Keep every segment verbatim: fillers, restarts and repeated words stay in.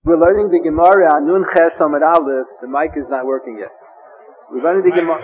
We're learning the Gemara on Nun Ches Amud Aleph. The mic is not working yet. We're learning the Gemara.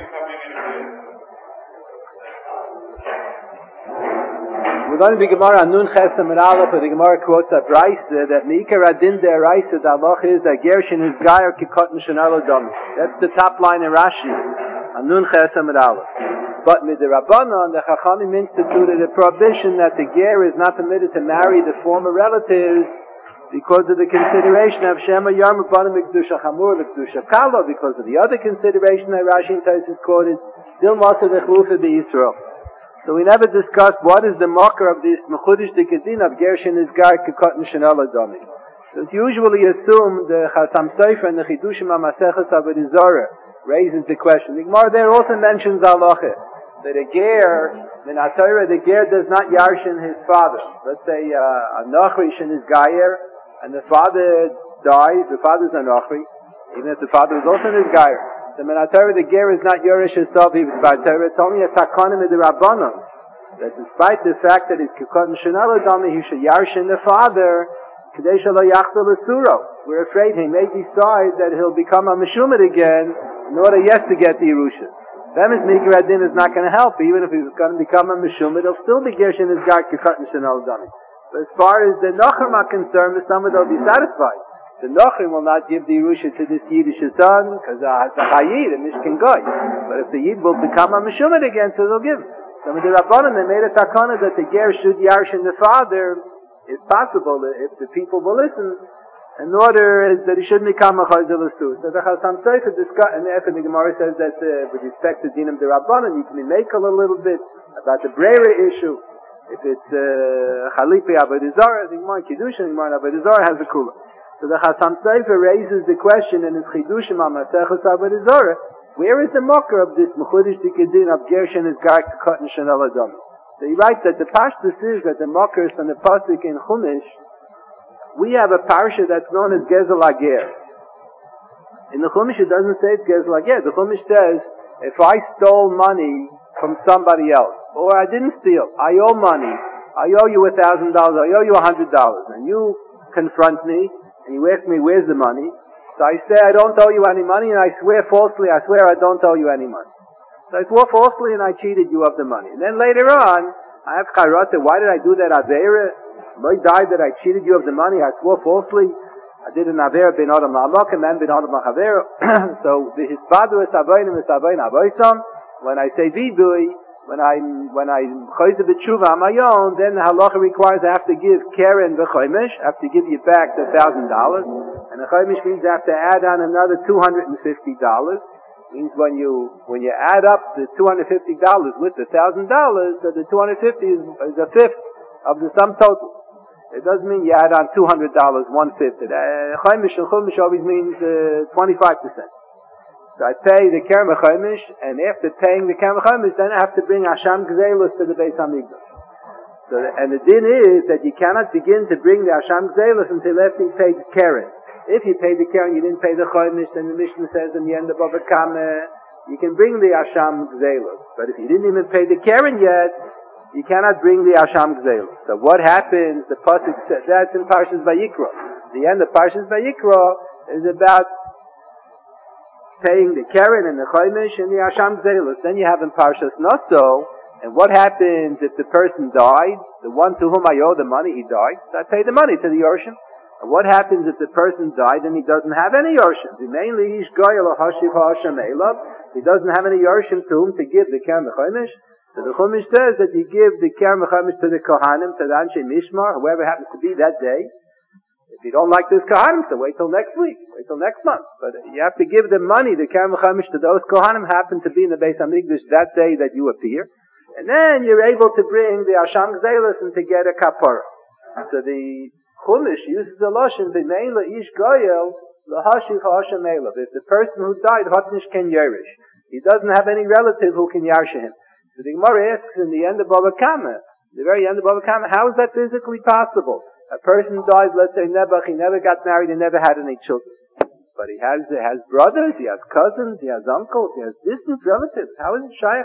We're learning the Gemara on Nun Ches Amud Aleph, where the Gemara quotes a Braisa that Meikar Adin de Raisa the halach is that Gershin is Gayer Kikot Mishanalo Dami. That's the top line in Rashi on Nun Ches Amud Aleph. But with the Rabbanon, the Chachamim instituted a prohibition that the Ger is not permitted to marry the former relatives because of the consideration of Shema Yarm Banim Mikdusha Chamur Mikdusha Kala, because of the other consideration that Rashi and Taisus quoted, Dil Masa Vechlufa B'Yisrael. So we never discussed what is the marker of this Mechudish Dikadin of Gershin Izgar Kikot Nishanal Adami. So it's usually assumed the Chasam Sofer and the Chidushim HaMaseches Avodah Zarah raises the question. The Gemara there also mentions halacha that a ger, in Torah, the ger does not yarshin his father. Let's say uh, a Nachrishin is gayer, and the father dies, the father's a Nachri, even if the father is also his gayer. So in Torah, the ger is not yorish himself, even by Torah. It's only a takanim of the Rabbanon, that despite the fact that it's kikot mishanal adami, he should yarshin the father, kadesh lo yachzor l'suro. We're afraid he may decide that he'll become a meshumad again in order, yes, to get the Yerusha. Them is Meikar Adin is not going to help. Even if he's going to become a Meshumad, he'll still be Gershin his Gar Kikot Nishanal Dami. But as far as the Nochrim are concerned, the Samad will be satisfied. The Nochrim will not give the Yerusha to this Yiddish son, because uh, it's a Hayid, a Mishkin Goy. But if the Yid will become a Meshumad again, so they'll give him. Some of the Rabbanan, they made a takana that the Ger should Yarshin the father, if possible, if the people will listen, in order that he shouldn't become a Chayzel Asur. So the Chasam Sofer discuss, and after the Gemara says that uh, with respect to Dinam de Rabbanan, you can make a little bit about the Brera issue. If it's Chalipi uh, Avodah Zarah, the Gemara Kiddushin, the Gemara Avodah Zarah has a kula. So the Chasam Sofer raises the question in his Chidushim HaMaseches Avodah Zarah, where is the mocker of this Mechudish Dikadin of Gershin is Gar Kikot Nishanal Adami? So he writes that the Pashtus is that the mocker is from the pasuk in Chumash. We have a parsha that's known as Gezel Ager. In the Chumash it doesn't say it's Gezel Ager. The Chumash says, if I stole money from somebody else, or I didn't steal, I owe money, I owe you a thousand dollars, I owe you a hundred dollars, and you confront me, and you ask me where's the money, so I say I don't owe you any money, and I swear falsely, I swear I don't owe you any money. So I swore falsely and I cheated you of the money. And then later on, I have Chayrata, why did I do that Aveira? I died that I cheated you of the money, I swore falsely, I did an Avera bin Adam La'amok, and then bin Adam La'chavera. So the Hisbadu is Avoinim is Avoin Avoisam. When I say Vidui, when I when I Chayze B'tshuva on my own, then the halacha requires I have to give Keren v'Choymish, I have to give you back the thousand dollars, and the Choymish means I have to add on another two hundred and fifty dollars. Means when you when you add up the two hundred fifty dollars with the thousand dollars, so the two hundred fifty is, is a fifth of the sum total. It doesn't mean you add on two hundred dollars, one-fifth. Chaimish and Chumash always means uh, twenty-five percent. So I pay the Kerem Chaimish, and after paying the Kerem Chaimish, then I have to bring Hasham Gzeilus to the Beis HaMikdash. So, and the din is that you cannot begin to bring the Hasham Gzeilus until after you pay the Keren. If you pay the Keren, you didn't pay the Chaimish, then the Mishnah says in the end of Bava Kama, you can bring the Hasham Gzeilus. But if you didn't even pay the Keren yet, you cannot bring the Hasham Gzeilus. So what happens, the Pasuk says, that's in Parshas Vayikra. The end of Parshas Vayikra is about paying the Keren and the Chaimish and the Hasham Gzeilus. Then you have in Parshas Naso, and what happens if the person died, the one to whom I owe the money, he died, so I pay the money to the Yorshim. And what happens if the person died and he doesn't have any Yorshim? Mainly, he's Goyal Hashiv Hasham Elav. He doesn't have any Yorshim to whom to give the Keren and the Chaimish. So the Chumash says that you give the Kerem Chaimish to the Kohanim, to the Anshe Mishmar, whoever happens to be that day. If you don't like this Kohanim, so wait till next week, wait till next month. But you have to give the money, the Kerem Chaimish, to those Kohanim happen to be in the Beis HaMikdash that day that you appear. And then you're able to bring the Hasham Gzeilus and to get a kapara. So the Chumash uses the Lashon, B'mein la'ish goyel, lahashiv ha'asham elav. If the person who died, hotnish ken yerish. He doesn't have any relative who can yarsha him. So the Gemara asks in the end of Bava Kama, the very end of Bava Kama, how is that physically possible? A person dies, let's say Nebuch, he never got married, he never had any children. But he has, he has brothers, he has cousins, he has uncles, he has distant relatives. How is it shaykh?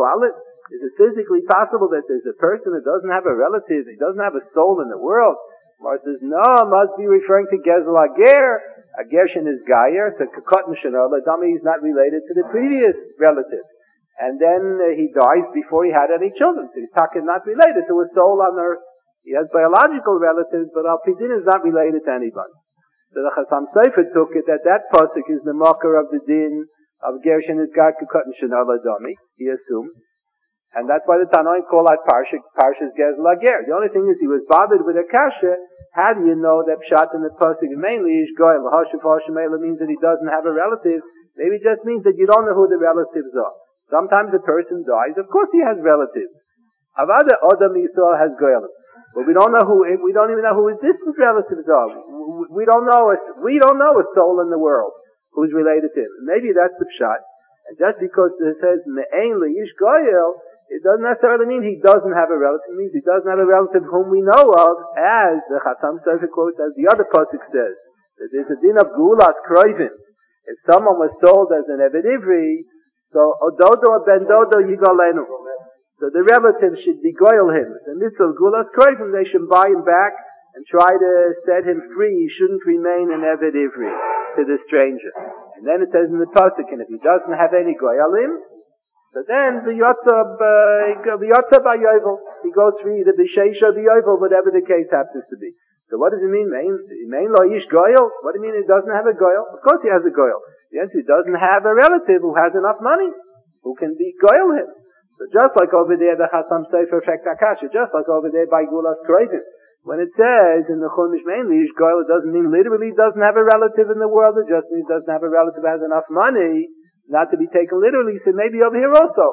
Is it physically possible that there's a person that doesn't have a relative, he doesn't have a soul in the world, Mar says, no, must be referring to Gezel Ager. A Gershin is Gayer, so Kakot Mishanol, the dummy is not related to the previous relative. And then uh, he dies before he had any children. So he's talking not related to a soul on earth. He has biological relatives, but Al Pidin is not related to anybody. So the Chasam Sofer took it that that pasuk is the marker of the din of Gershin is Gayer, Kakot Mishanol, dummy, he assumed. And that's why the Tanoim call that Parsha, Parsha's Gezel Ager. The only thing is he was bothered with a kasha. How do you know that Pshat in the pasuk mainly is Goyal? Hashav Hashamela means that he doesn't have a relative. Maybe it just means that you don't know who the relatives are. Sometimes a person dies, of course he has relatives. Avada Adam Yisrael has Goyal. But we don't know who, we don't even know who his distant relatives are. We don't know, a, we don't know a soul in the world who's related to him. Maybe that's the Pshat. And just because it says Me'ein Leish Goyal, it doesn't necessarily mean he doesn't have a relative. It means he doesn't have a relative whom we know of, as the Chasam Sofer quotes, as the other pasuk says, that there's a din of Gulas Kroivim. If someone was sold as an Eved Ivri, so Ododo or Ben Dodo Yigolenu. So the relative should beguile him. The mitzvah of Gulas Kroivim, they should buy him back and try to set him free. He shouldn't remain an Eved Ivri to the stranger. And then it says in the pasuk, and if he doesn't have any Goyalim, so then the Yotzab, uh, the Yotzab Ayovel, he goes free, the B'Sheisha B'Yovel, whatever the case happens to be. So what does it mean? Main, main lo ish goyel? What do you mean he doesn't have a goyel? Of course he has a goyel. The answer, he doesn't have a relative who has enough money, who can be goyel him. So just like over there, the Chasam Sofer Fek Takasha, just like over there by Gulas Kroivim. When it says in the Chumash mainly ish goyel, it doesn't mean literally he doesn't have a relative in the world, it just means he doesn't have a relative who has enough money. Not to be taken literally, so maybe over here also.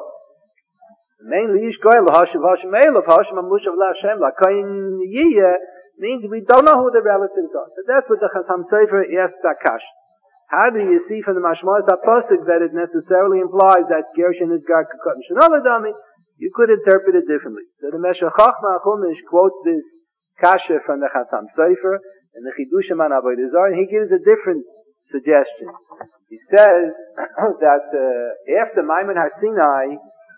Mainly, Ish Goyel, Hashem, Hashem, Elof, Hashem, Amushav, Lashem, Lakain, Yiyah, means we don't know who the relatives are. So that's what the Chasam Sofer asked Akash. How do you see from the Mashmalas HaPosuk that it necessarily implies that Gershin is Gar Kakot and Shanaladami? You could interpret it differently. So the Meshech Chachma Chumash quotes this Kasha from the Chasam Sofer and the Chidushim on Avodah Zarah, and he gives a different suggestion. He says that uh, after Maimon HaSinai,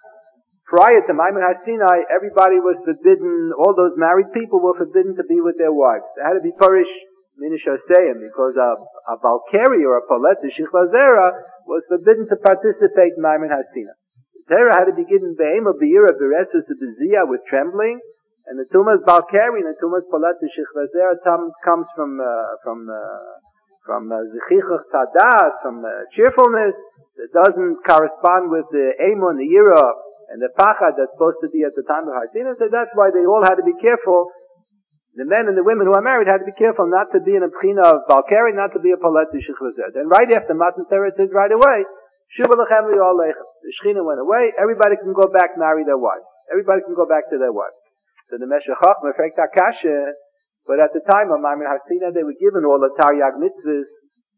prior to Maimon HaSinai, everybody was forbidden, all those married people were forbidden to be with their wives. They had to be Parish Minishaseyim, because a, a Valkyrie or a Palet, the Shichla Zera, was forbidden to participate in Maimon HaSinai. The Torah had to be given Be'ema Be'ira Beresus Be'ziyah with trembling, and the Tumas Valkyrie and the Tumas Palet, the Shichla Zera comes from, uh, from, uh, from Zechichach uh, Tadas, from uh, cheerfulness, that doesn't correspond with the Emun, the Yira, and the Pachad that's supposed to be at the time of Harsina. So that's why they all had to be careful. The men and the women who are married had to be careful not to be in a Pchina of Valkyrie, not to be a Palet Shechvazer. Then right after Matan Torah, it says right away, Shuva Lechem Li'olechem. The Shechina went away, everybody can go back, marry their wives. Everybody can go back to their wives. So the Meshech Chachma, Frekt HaKasha, but at the time of Maimon HaSinai, they were given all the Taryag mitzvahs.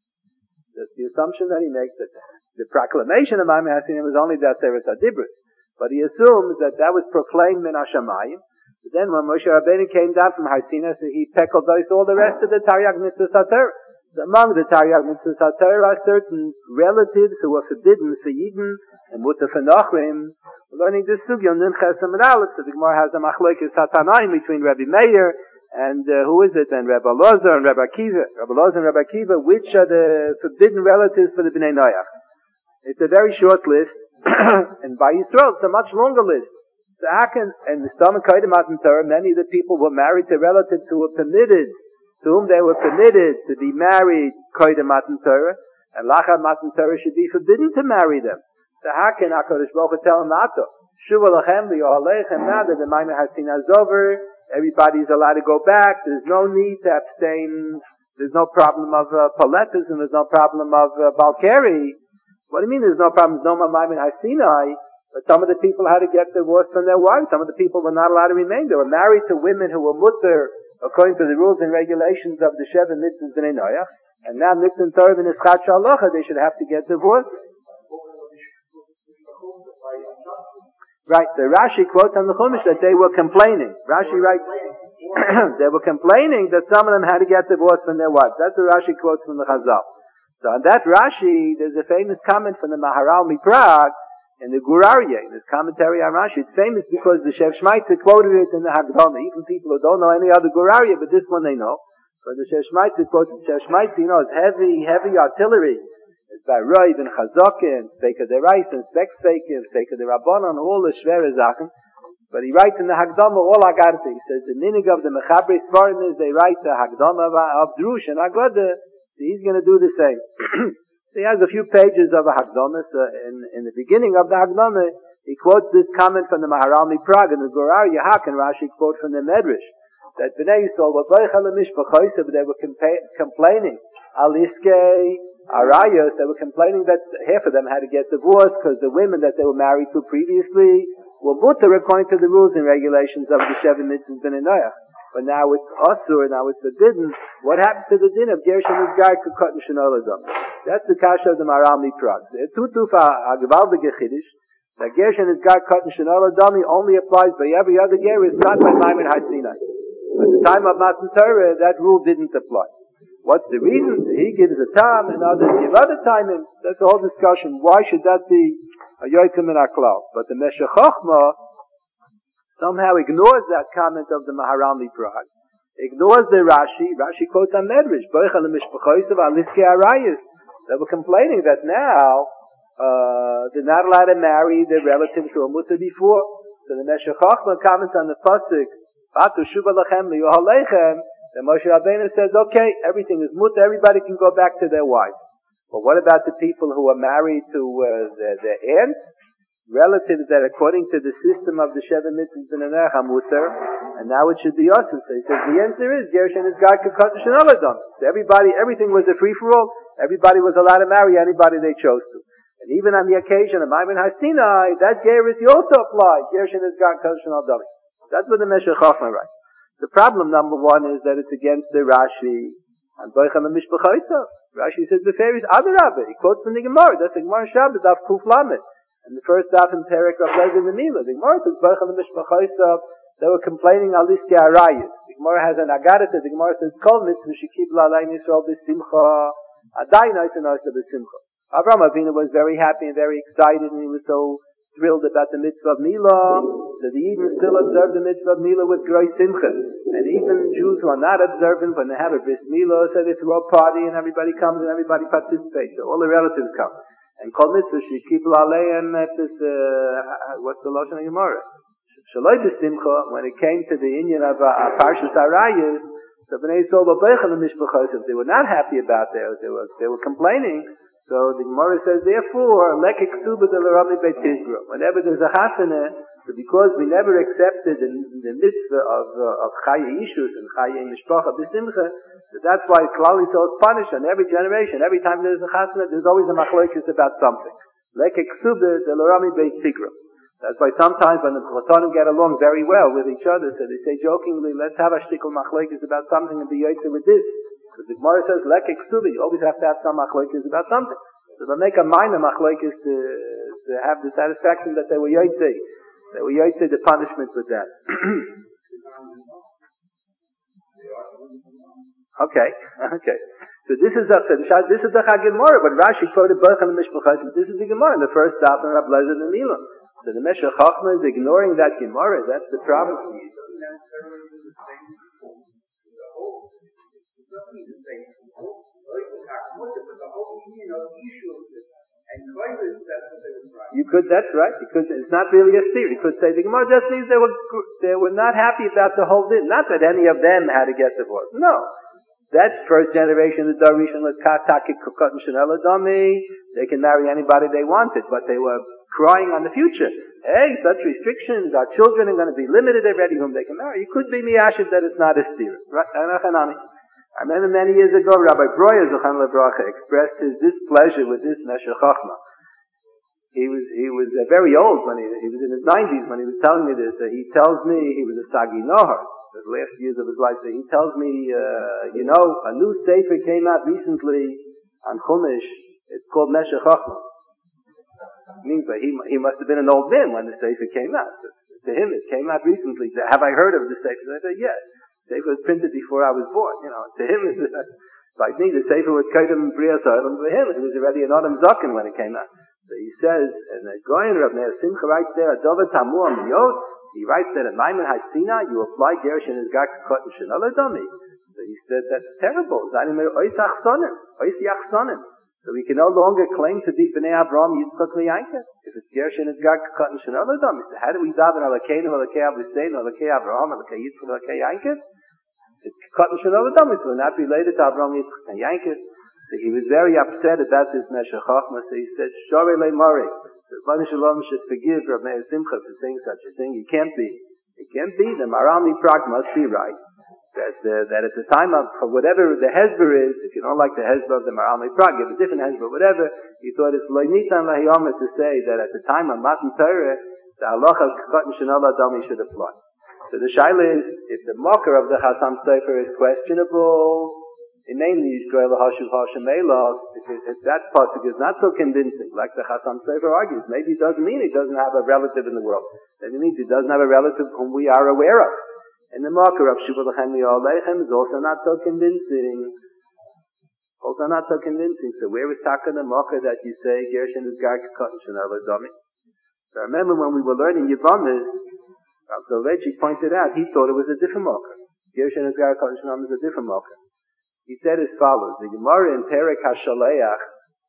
That's the assumption that he makes, that the proclamation of Maimon HaSinai was only the Aseret HaDibros. But he assumes that that was proclaimed min Hashamayim. But then when Moshe Rabbeinu came down from HaSinai, so he peckled all the rest of the Taryag mitzvahs HaTorah. So among the Taryag mitzvahs HaTorah are certain relatives who were forbidden for Yidden and Mutter for Nachrim. We're learning this sugya on Nun Chesam and Aleph, so the Gemara has a machlokes Hatanaim between Rabbi Meir and uh, who is it? And Rabbi Lozer and Rabbi Akiva. Rabbi Lozer and Rabbi Akiva, which are the forbidden relatives for the Bnei Noach? It's a very short list, and by Yisrael, it's a much longer list. So Akin and the Stam and Kaidim Matan Torah, many of the people were married to relatives who were permitted, to whom they were permitted to be married Kaidim Matan Torah, and Lachad Matan Torah should be forbidden to marry them. So Akin HaKadosh Baruch Hu tell them not to. Shuva Lachem Li'olechem, now that the Maimon HaSinai is over, everybody's allowed to go back. There's no need to abstain. There's no problem of uh, Paletus, and there's no problem of uh, Valkyrie. What do you mean there's no problem? There's no Maimon HaSinai. But some of the people had to get divorced from their wives. Some of the people were not allowed to remain. They were married to women who were mutter according to the rules and regulations of the Sheva Mitzvahs B'nai Noach. And now Nixon Torah and Ischat Shalocha, they should have to get divorced. Right, the Rashi quotes on the Chumash that they were complaining. Rashi writes, they were complaining that some of them had to get divorced from their wives. That's the Rashi quotes from the Chazal. So on that Rashi, there's a famous comment from the Maharal Miprag. in the Guraria, in his commentary on Rashi. It's famous because the Shev Shmaitzer quoted it in the Hagdama. Even people who don't know any other Guraria, but this one they know. But the Shev Shmaitzer quoted the Shev Shmaitzer, you know, it's heavy, heavy artillery. It's by Roiv and Chazokin, Speka de Reis and Spek Sveikim, Speka de Rabbanon, all the Shvere Zachen. But he writes in the Hagdama all Agartha. He says the minig of the Mechabre Svarim is they write the Hagdama of Drush and Agada. So he's going to do the same. He has a few pages of a Hagdama. So in, in the beginning of the Hagdama, he quotes this comment from the Maharalmi Prague and the Gorar Yahak and Rashi quote from the Medrash that Bnei Yisrael were they were compa- complaining Aliske Arayos. They were complaining that half of them had to get divorced because the women that they were married to previously were mutter according to the rules and regulations of the Sheva Mitzvahs Ben Noach. But now it's Asur, now it's forbidden. What happens to the din of Gershon is Gar Kukot and Shenoladam? That's the kasha of the Maharalmi Prague. The Tutufa Agvaldige Chiddush, that Gershon is Gar Kukot and Shenoladam only applies by every other ger, it's not by Maimon HaSinai. At the time of Matan Torah, that rule didn't apply. What's the reason? He gives a time and others give other time, and that's the whole discussion. Why should that be a Yoitzim in Aklal? But the Meshech Chochmah somehow ignores that comment of the Maharalmi Prague, ignores the Rashi. Rashi quotes on Medrash, they were complaining that now uh, they're not allowed to marry their relatives who were mutter before. So the Meshech Chochmah comments on the pasuk, the Moshe Rabbeinu says, okay, everything is mutter, everybody can go back to their wives. But what about the people who are married to uh, their, their aunts? Relatives that according to the system of the Sheva Mitzvahs Ben Noach are mutter, and now it should be us. So he says the answer is Gershon is Gar Kukot and Shenoladam. So everybody, everything was a free for all. Everybody was allowed to marry anybody they chose to. And even on the occasion of Maimon HaSinai, that ger is also applied. Gershon is Gar Kukot and Shenoladam. That's what the Meshech Chochmah writes. The problem number one is that it's against the Rashi and Boichem and Mishpachaisa. Rashi says the fairies Adarabah. He quotes from the Gemara. That's the Gemara Shabbat Daf Kuf Lamed. And the first daf in Perek of Lezer and Mila, the Gemara says, Baruch HaMishpachaisa, they were complaining Aliske Arayis. The Gemara has an Agadat, the Gemara says, Kol mitzvah shekibla alayin Yisrael b'simcha, adayin oisin oisa b'simcha. Avraham Avinu was very happy and very excited, and he was so thrilled about the mitzvah of Mila, that he even still observed the mitzvah of Mila with great simcha. And even Jews who are not observant, when they have a bris Mila, so they throw a party and everybody comes and everybody participates. So all the relatives come. And kol mitzvah shekibla alayin, this, uh, what's the Lashon of Gemara? Shaloi b'simcha, when it came to the Inyan of uh, Parshas Arayos, the Bnei Yisrael b'beichel mishpachosim, they were not happy about that. They were, they were complaining. So the Gemara says, therefore, lekek suba de l'rami beit Tizra. Whenever there's a chasana, because we never accepted the, the mitzvah of uh, of chaye ishus and chaye mishpacha b'simcha, so that's why Klal Yisrael is punished on every generation. Every time there's a chasana, there's always a machlokes about something. Lekek suba de l'rami beit Tizra. That's why sometimes when the Chatonim get along very well with each other, so they say jokingly, let's have a shtickle machlokes about something and be yoytze with this. Because the Gemara says, lekek suba, you always have to have some machlokes about something. So they'll make a minor machlokes to, to have the satisfaction that they were yoytze. They were yoytze the punishment with that. okay, okay. So this is the this is the Gemara, but Rashi quoted both on the Mishpachos. This is the Gemara in the first daf in Rab Lezer and Milah. So the Meshech Chochmah is ignoring that Gemara. That's the problem. You could, that's right. You could, it's not really a steer. You could say the Gemara just means they were they were not happy about the whole thing. Not that any of them had to get divorced. No. That first generation, the Darishon, they can marry anybody they wanted, but they were crying on the future. Hey, such restrictions, our children are going to be limited already whom they can marry. You could be miyashiv that it's not a steer. I remember many years ago, Rabbi Breuer Zochan Lebracha expressed his displeasure with this Meshech Chochmah. He was he was uh, very old when he he was in his nineties when he was telling me this. Uh, he tells me he was a Sagi Nohar, the last years of his life. So he tells me, uh, you know, a new sefer came out recently on Chumash. It's called Meshech Chochmah. Means that he he must have been an old man when the sefer came out. To him, it came out recently. Have I heard of the sefer? I said, yes. The sefer was printed before I was born. You know, to him, it's like me. The sefer was Kedem Bria Soilim. For him, it was already an Adam Zaken when it came out. So he says, and the Goyen Rav Meir Simcha writes there, Adova Tamu Amiyot, he writes that in Maimon Hasina, you apply Gersh and his Gak Kot and Shenala Dami. So he said, that's terrible. Zanimir Ois Achsonim, Ois Yachsonim. So we can no longer claim to be B'nai Avraham Yitzchak Liyanka. If it's Gersh and his Gak Kot and Shenala Dami. So how do we daven Alakeinu, Alakei Aviseinu, Alakei Avraham, Alakei Yitzchak, Alakei Yanka? It's Kot and Shenala Dami, so we're not related to Avraham Yitzchak and Yanka. So he was very upset about this Meshech Chochmah. So he said, Shorei Le Mori. The Rebbeinu Shalom should forgive Rav Meir Simcha for saying such a thing. It can't be. It can't be. The Maharal Miprag must be right. That, uh, that at the time of, for whatever the Hezber is, if you don't like the Hezber of the Maharal Miprag, give a different Hezber, whatever, he thought it's Lo Nitan Lahiyomer to say that at the time of Matan Torah, the halacha of Katan Shenala Dami should apply. So the shaila is, if the mocker of the Chasam Sofer is questionable, and mainly Yishkoel Hashuv Hashem Elah, if that pasuk is not so convincing, like the Chasam Sofer argues, maybe it doesn't mean he doesn't have a relative in the world. Maybe it means he doesn't have a relative whom we are aware of. And the marker of Shuvah Lechem Ya'alechem is also not so convincing. Also not so convincing. So where is Taka the marker that you say, Gershon is Gar Katan Shenala Dami? So I remember when we were learning Yevamos, Rav Soloveitchik pointed out, he thought it was a different marker. Gershon is Gar Katan Shenala is a different marker. He said as follows, the Gemara in Perek HaShaleach,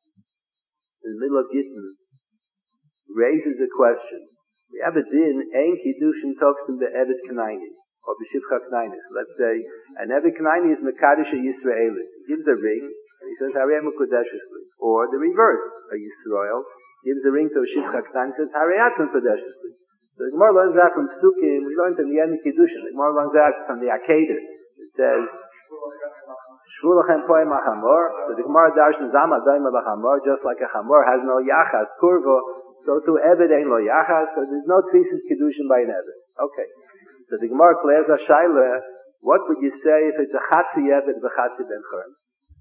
in the middle of Gittin, raises a question. We have a din, Ein Kiddushin Tovstim Be'evet Kanaini, or B'Shivcha Knainis. Let's say, an Evet Kanaini is Mekadosh Yisraelis. He gives a ring, and he says, Harei Mekudeshesli. Or the reverse, a Yisrael, gives a ring to a Shivcha Knainis, and says, Harei Atzon Mekudeshesli. So the Gemara learns that from Stukim, we learned in the end of Kiddushin. The Gemara learns that from the Akedah. It says, Shvulachem poem achamor. So the Gemara darshan zama daim achamor, just like a chamor has no yachas kurvo, so to Eved ain't lo yachas. So there's no tzitzis kedushin by an Eved. Okay. So the Gemara clears a shaila. What would you say if it's a chatzi Eved v'chatzi ben chorm?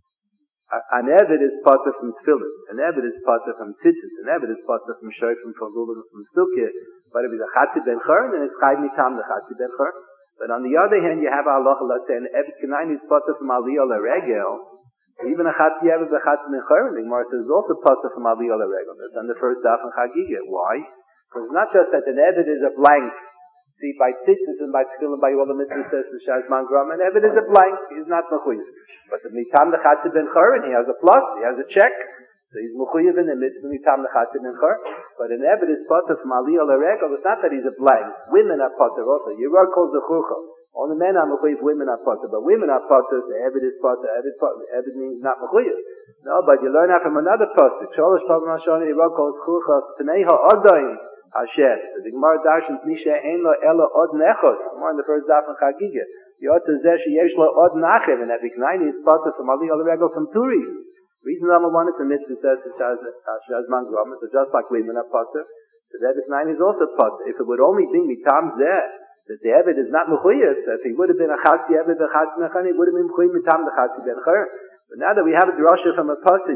An Eved is potter from tefillin. An Eved is potter from tzitzis. An Eved is potter from shofim, from lulav, from sukkah. But if it's a chatzi ben chorm, then it's chayv mitam the chatzi ben chorm. But on the other hand, you have halacha, let's say, an Evet Kanaini is potter from Aliyah L'Regel. Even a Chatzi Evet v'Chatzi Ben Chorem, the Gemara says, is also potter from Aliyah L'Regel. That's on the first daf in Chagiga. Why? Because it's not just that an Evet is a blank. See, by tzitzis and by tefillin, by all the mitzvahs, says the Shazman Gram, an Evet is a blank. He's not mechuyev. But the mitam the Chatzi Ben Chorem, he has a plus, he has a check. So he's mechuyev in the mitzvah mitam the Chatzi Ben Chorem. But an Evet is potter from Aliyah L'Regel. It's not that he's a blank. Women are potter also. Yerah calls the churcha. Only men are mechuyev, women are potter. But women are potter, the Evet is potter, Evet, Evet means not mechuyev. No, but you learn that from another pasuk. Sholosh Pavim Hashon, Yerah calls churcha, Pnei ha'odayim Hashem. So the Gemara darshans, Misha ein lo ela od nechot. More in the first daf in Chagiga. Yotze zeh sheyesh lo od nachev, and Eved Kanaini is potter from Aliyah L'Regel from two reasons. Reason number one is the mitzvah says to Shazman Gram, so just like women are potter, the Eved Kanaini is also potter. If it would only be mitam zeh, that the Eved is not mechuyev, so if he would have been a Chatzi Eved, a Chatzi Ben Chorem, he would have been mechuyev mitam the Chatzi Ben Chorem. But now that we have a drasha from a pasuk,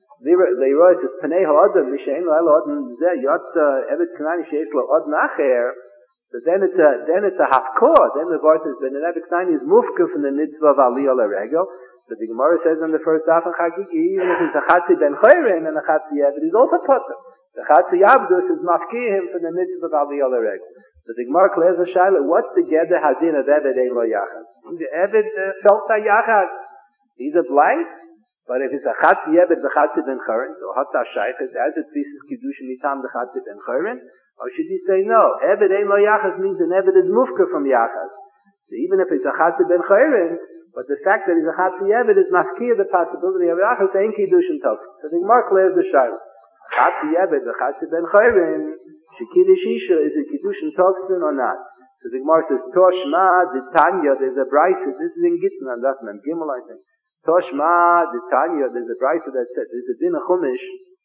Leroy says Pnei ha'adam Mishain lo ha'adam zeh yotza Eved Kanaini sheish lo od nacher. So then it's a then it's a hafkor. Then the verse says that an Eved Kanaini is mufka from the mitzvah of Aliyah L'Regel. So the Gemara says on the first daf in Chagigi, even if it's a Chatzi Ben Chorem and a Chatzi Eved, he's also potter. The Chatzi Abdus is mafkir him for the mitzvah of Aliyah L'Regel. So the Gemara clears the shaila, what's the Geder Hadin of Eved Ein Lo Yachas? The Eved uh, felt a Yachas. He's a blank, but if it's a Chatzi Eved v'Chatzi Ben Chorem, so Hatta Shaychet, as it pieces Kiddushin mitam the Chatzi Ben Chorem, or should you say no? Eved Ein Lo Yachas means an Eved is mufka from Yachas. So even if it's a Chatzi Ben Chorem, but the fact that he's a Chatzi Eved is mafkir the possibility of Yachas ain't Kiddushin Tov. So the Gemara clears the shaila. Chatzi Eved v'Chatzi Ben Chorem, Shekiddush Isha, is it Kiddushin Tovsin or not? So the Gemara says, Toshma, the Tanya, there's a brisa, this is in Gittin and that's in Gimel, I think. Toshma, the Tanya, there's a brisa that says, there's a din of Chumash,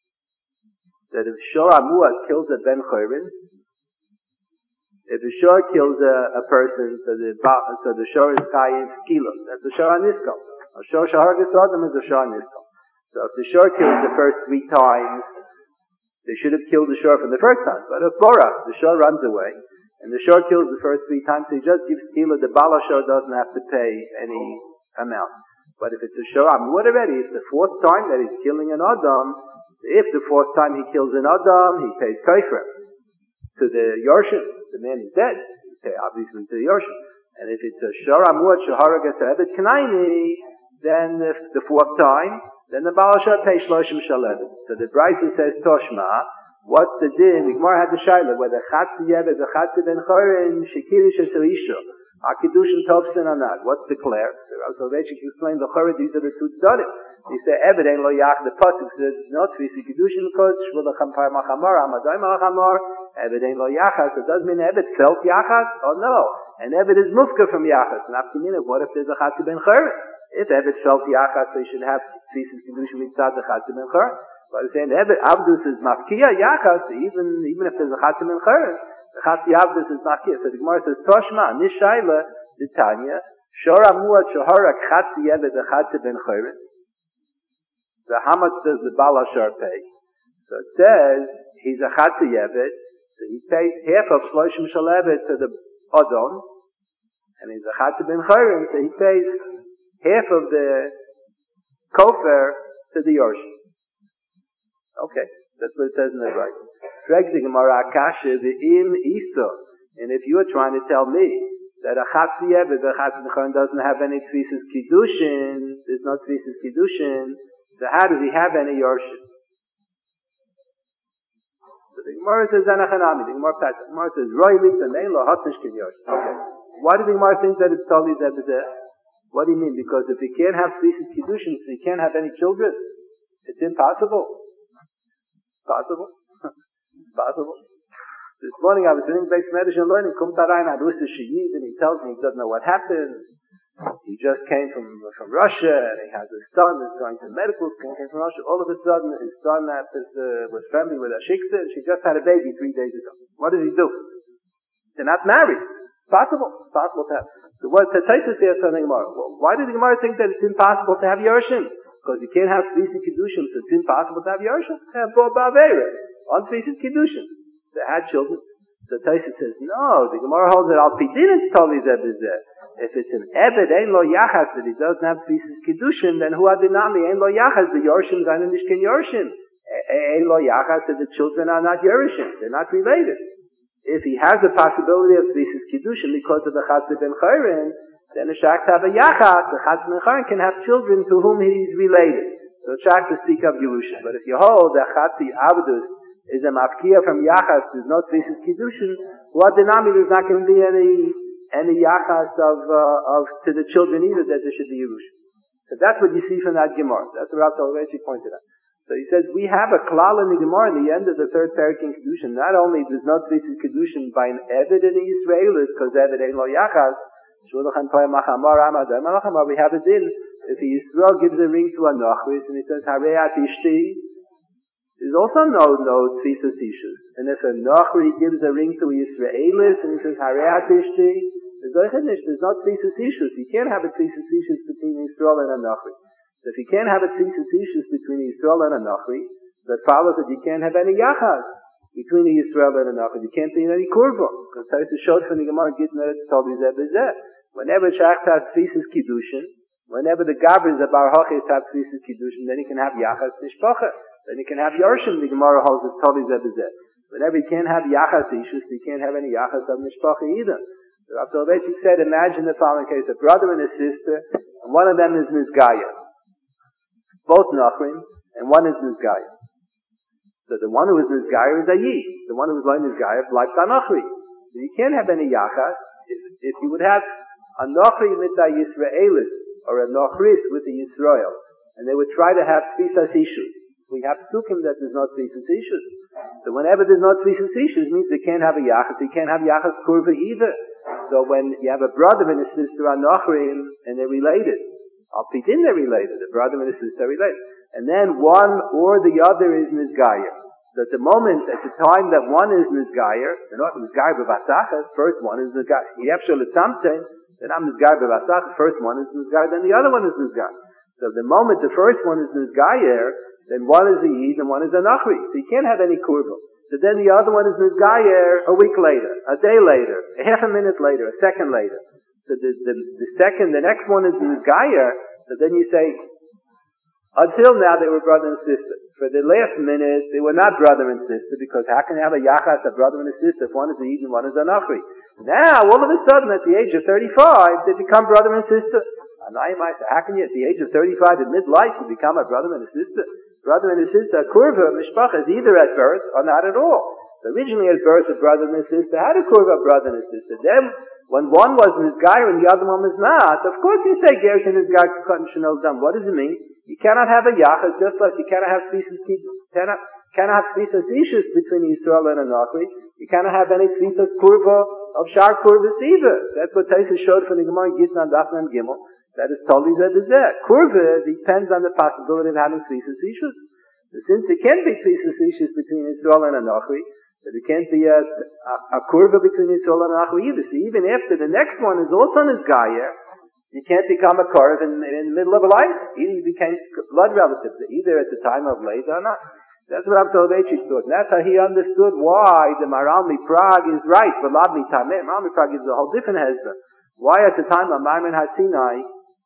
that if Shor Amuad kills a Ben Chorem, if a Shor kills a, a person, so the, so the Shor is Kayim Skilum, that's the Shor Aniskal. A Shor Shahargis Adam is a Shor Aniskal. So if the Shor kills the first three times, they should have killed the Shor from the first time. But if Borah, the Shor runs away, and the Shor kills the first three times, so he just gives Kila, the Bala Shor doesn't have to pay any amount. But if it's a Shor Amud already, it's the fourth time that he's killing an Adam, If the fourth time he kills an Adam, he pays kafar to the Yorshim. The man is dead. He pays obviously to the Yorshim. And if it's a Shara Muad Shahara gets a Evet Kanaini, then if the fourth time, then the Baal Shah pays Shloshim Shalevit. So the Brisa says Toshma, what's the din? The Gemara had the Shaila, whether Chatzi Yeved, the Chatzi Ben Chorin, Shekirish Esarisha, Akidushin Tovsin or not. What's declared? So Rechik explained the Chorin, these are the two Tzadim. He said, Eved Ein Lo Yach, the Pasuk says, no, Tvisi Kedushin, because Shvulachan Par Machamar, Amadai Machamar, Eved Ein Lo Yachas. It doesn't mean Eved felt Yachas? Oh no. And Eved is Mufka from Yachas. And after minute, what if there's a Chatzi Ben Chorin? If Eved felt Yachas, so he should have Tvisi Kedushin mitzad the Chatzi Ben Chorin. But I'm saying Eved Abdus is Mafkiya Yachas, even, even if there's a Chatzi Ben Chorin, the Chatzi Abdus is Mafkiya. So the Gemara says, Toshma, Nishayla, the Tanya, Shora Muad Shahara Chatzi Eved, the Chatzi Ben Chorin. So how much does the Baal Ashar pay? So it says, he's a Chatzi Eved, so he pays half of Shloshim Shalevet to the Adon, and he's a Chatzi Ben Chorin, so he pays half of the Kofer to the Yorshim. Okay, that's what it says in the right. Frag the Gemara Akasha, the Im Isa, and if you are trying to tell me that a Chatzi Eved, the Chatzi Ben Chorin doesn't have any Tvisis Kiddushin, there's no Tvisis Kiddushin, so how does he have any Yorshim? So the Gemara says, Zanachanami, the Gemara says, the Gemara says, Roilik, and Ein Lo Hatnishkin Yorshim. Okay. Why does the Gemara think that it's totally Zebedeh? What do you mean? Because if he can't have Tvisis Kiddushin, so he can't have any children. It's impossible. Possible? Possible. This morning I was sitting in Beis Medrash and learning, Kum Tarayin Arusa Shiyid, and he tells me he doesn't know what happened. He just came from from Russia, and he has a son who's going to medical school, came from Russia. All of a sudden, his son that is, uh, was friendly with a shiksa, and she just had a baby three days ago. What does he do? They're not married. It's possible. It's possible to have. So what Taisus says to the Gemara, well, why did the Gemara think that it's impossible to have Yorshim? Because you can't have Tvisis Kiddushin, so it's impossible to have Yorshim. They have Bo Ba'avera on Tvisis Kiddushin. They had children. So Taisus says, no, the Gemara holds that Al Pidin it's totally Zebizeh. If it's an Eved, Ein Lo Yachas, that he doesn't have Tvisis Kiddushin, then Hu Adinami, Ein Lo Yachas, the Yorshim, Zayin Nishkin Yorshim. Ein Lo Yachas, that the children are not Yorshim. They're not related. If he has the possibility of Tvisis Kiddushin because of the Chatzi Ben Chorin, then the Shach have a Yachas, the Chatzi Ben Chorin can have children to whom he's related. So Shach to speak of Yerusha. But if you hold that Chatzi Abdus is a Mafkiya from Yachas, there's no Tvisis Kiddushin, Hu Adinami, there's not going to be any any yachas of, uh, of, to the children either, that there should be Yerusha. So that's what you see from that Gemara. That's what Rav Soloveitchik pointed out. So he says, we have a klal in the Gemara in the end of the third parak in Kedushin. Not only there's no Tvisis Kedushin by an Eved in the Yisraelis, because Eved ain't lo yachas, Shulachan Toy Machamar Amadai Machamar, we have a din. If a Yisrael gives a ring to a Nachris, and he says, Hareat Ishti, there's also no, no Tvisis issues. And if a Nachri gives a ring to a Yisraelis, and he says, Hareat Ishti, there's no Tvisis issues. You can't have a Tvisis issues between Yisrael and a Nachri. So if you can't have a Tvisis issues between Yisrael and a Nachri, that follows that you can't have any Yachas between the Yisrael and a Nachri. You can't be in any Kurva. Because Taisa showed from the Gemara, Gittin Eretz Tobi Zeh B'Zeh. Whenever Shach has Tvisis Kiddushin, whenever the Gabris of Bar Hochis have Tvisis Kiddushin, then you can have Yachas Nishpacha. Then you can have Yorshim, the Gemara holds as Tobi Zeh B'Zeh. Whenever you can't have Yachas issues, you can't have any Yachas of Nishpacha either. Rav Soloveitchik said, imagine the following case, a brother and a sister, and one of them is Mizgaya. Both Nachrim, and one is Mizgaya. So the one who is Mizgaya is a Yid. The one who is like Mizgaya like a Nachri. So you can't have any Yachas. If, if you would have a Nachri with a Yisraelis, or a Nachris with a Yisrael, and they would try to have Tvisas issues, we have Sukkim that there's no Tvisas issues. So whenever there's no Tvisas issues, means they can't have a Yachas. They can't have Yachas Kurva either. So when you have a brother and a sister are Nachrim, and they're related, Al Pidin they're related, the brother and the sister are related. And then one or the other is Mizgayer. So at the moment, at the time that one is Mizgayer, they're not Mizgayer B'Vasachas, first one is Mizgayer. Yefshel Etzamtzein, then I'm Mizgayer B'Vasachas, first one is Mizgayer, then the other one is Mizgayer. So the moment the first one is Mizgayer, then one is a Yid and one is a Nachri. So you can't have any Kurva. So then the other one is Mizgayer a week later, a day later, a half a minute later, a second later. So the, the, the second, the next one is Mizgayer, so then you say, until now they were brother and sister. for the last minute, they were not brother and sister, because how can you have a yachas, a brother and a sister, if one is a Yid and one is a Nachri? Now, all of a sudden, at the age of thirty-five, they become brother and sister. And I might say, how can you, at the age of thirty-five, in midlife, you become a brother and a sister? Brother and a sister, a kurva, mishpacha, is either at birth or not at all. So originally at birth, a brother and a sister had a kurva, a brother and a sister. Then, when one was Nizgair and the other one was not, of course you say Gersh and Nizgair Kukot and Shenol Dam. What does it mean? You cannot have a yachas, just like you cannot have tvisas cannot, cannot have tvisas ishus between Yisrael and a Nachri. You cannot have any tvisas kurva of Shar kurvas either. That's what Taisa showed for the Gemara Gittin on Daf Mem Gimel. That is totally zeh. Kurva depends on the possibility of having tvisas ishus. Since there can be tvisas ishus between Yisrael and a Nachri, but there can't be a, a, a kurva between Yisrael and a Nachri either. So even after the next one is also Nizgayer, you can't become a Korv in, in the middle of a life. Either you became blood relatives, either at the time of Leida or not. That's what Rav Soloveitchik thought. And that's how he understood why the Maral Miprag is right. But Ladmi Tameh, Maral Miprag is a whole different hezbollah. Why at the time of Maimon HaSinai,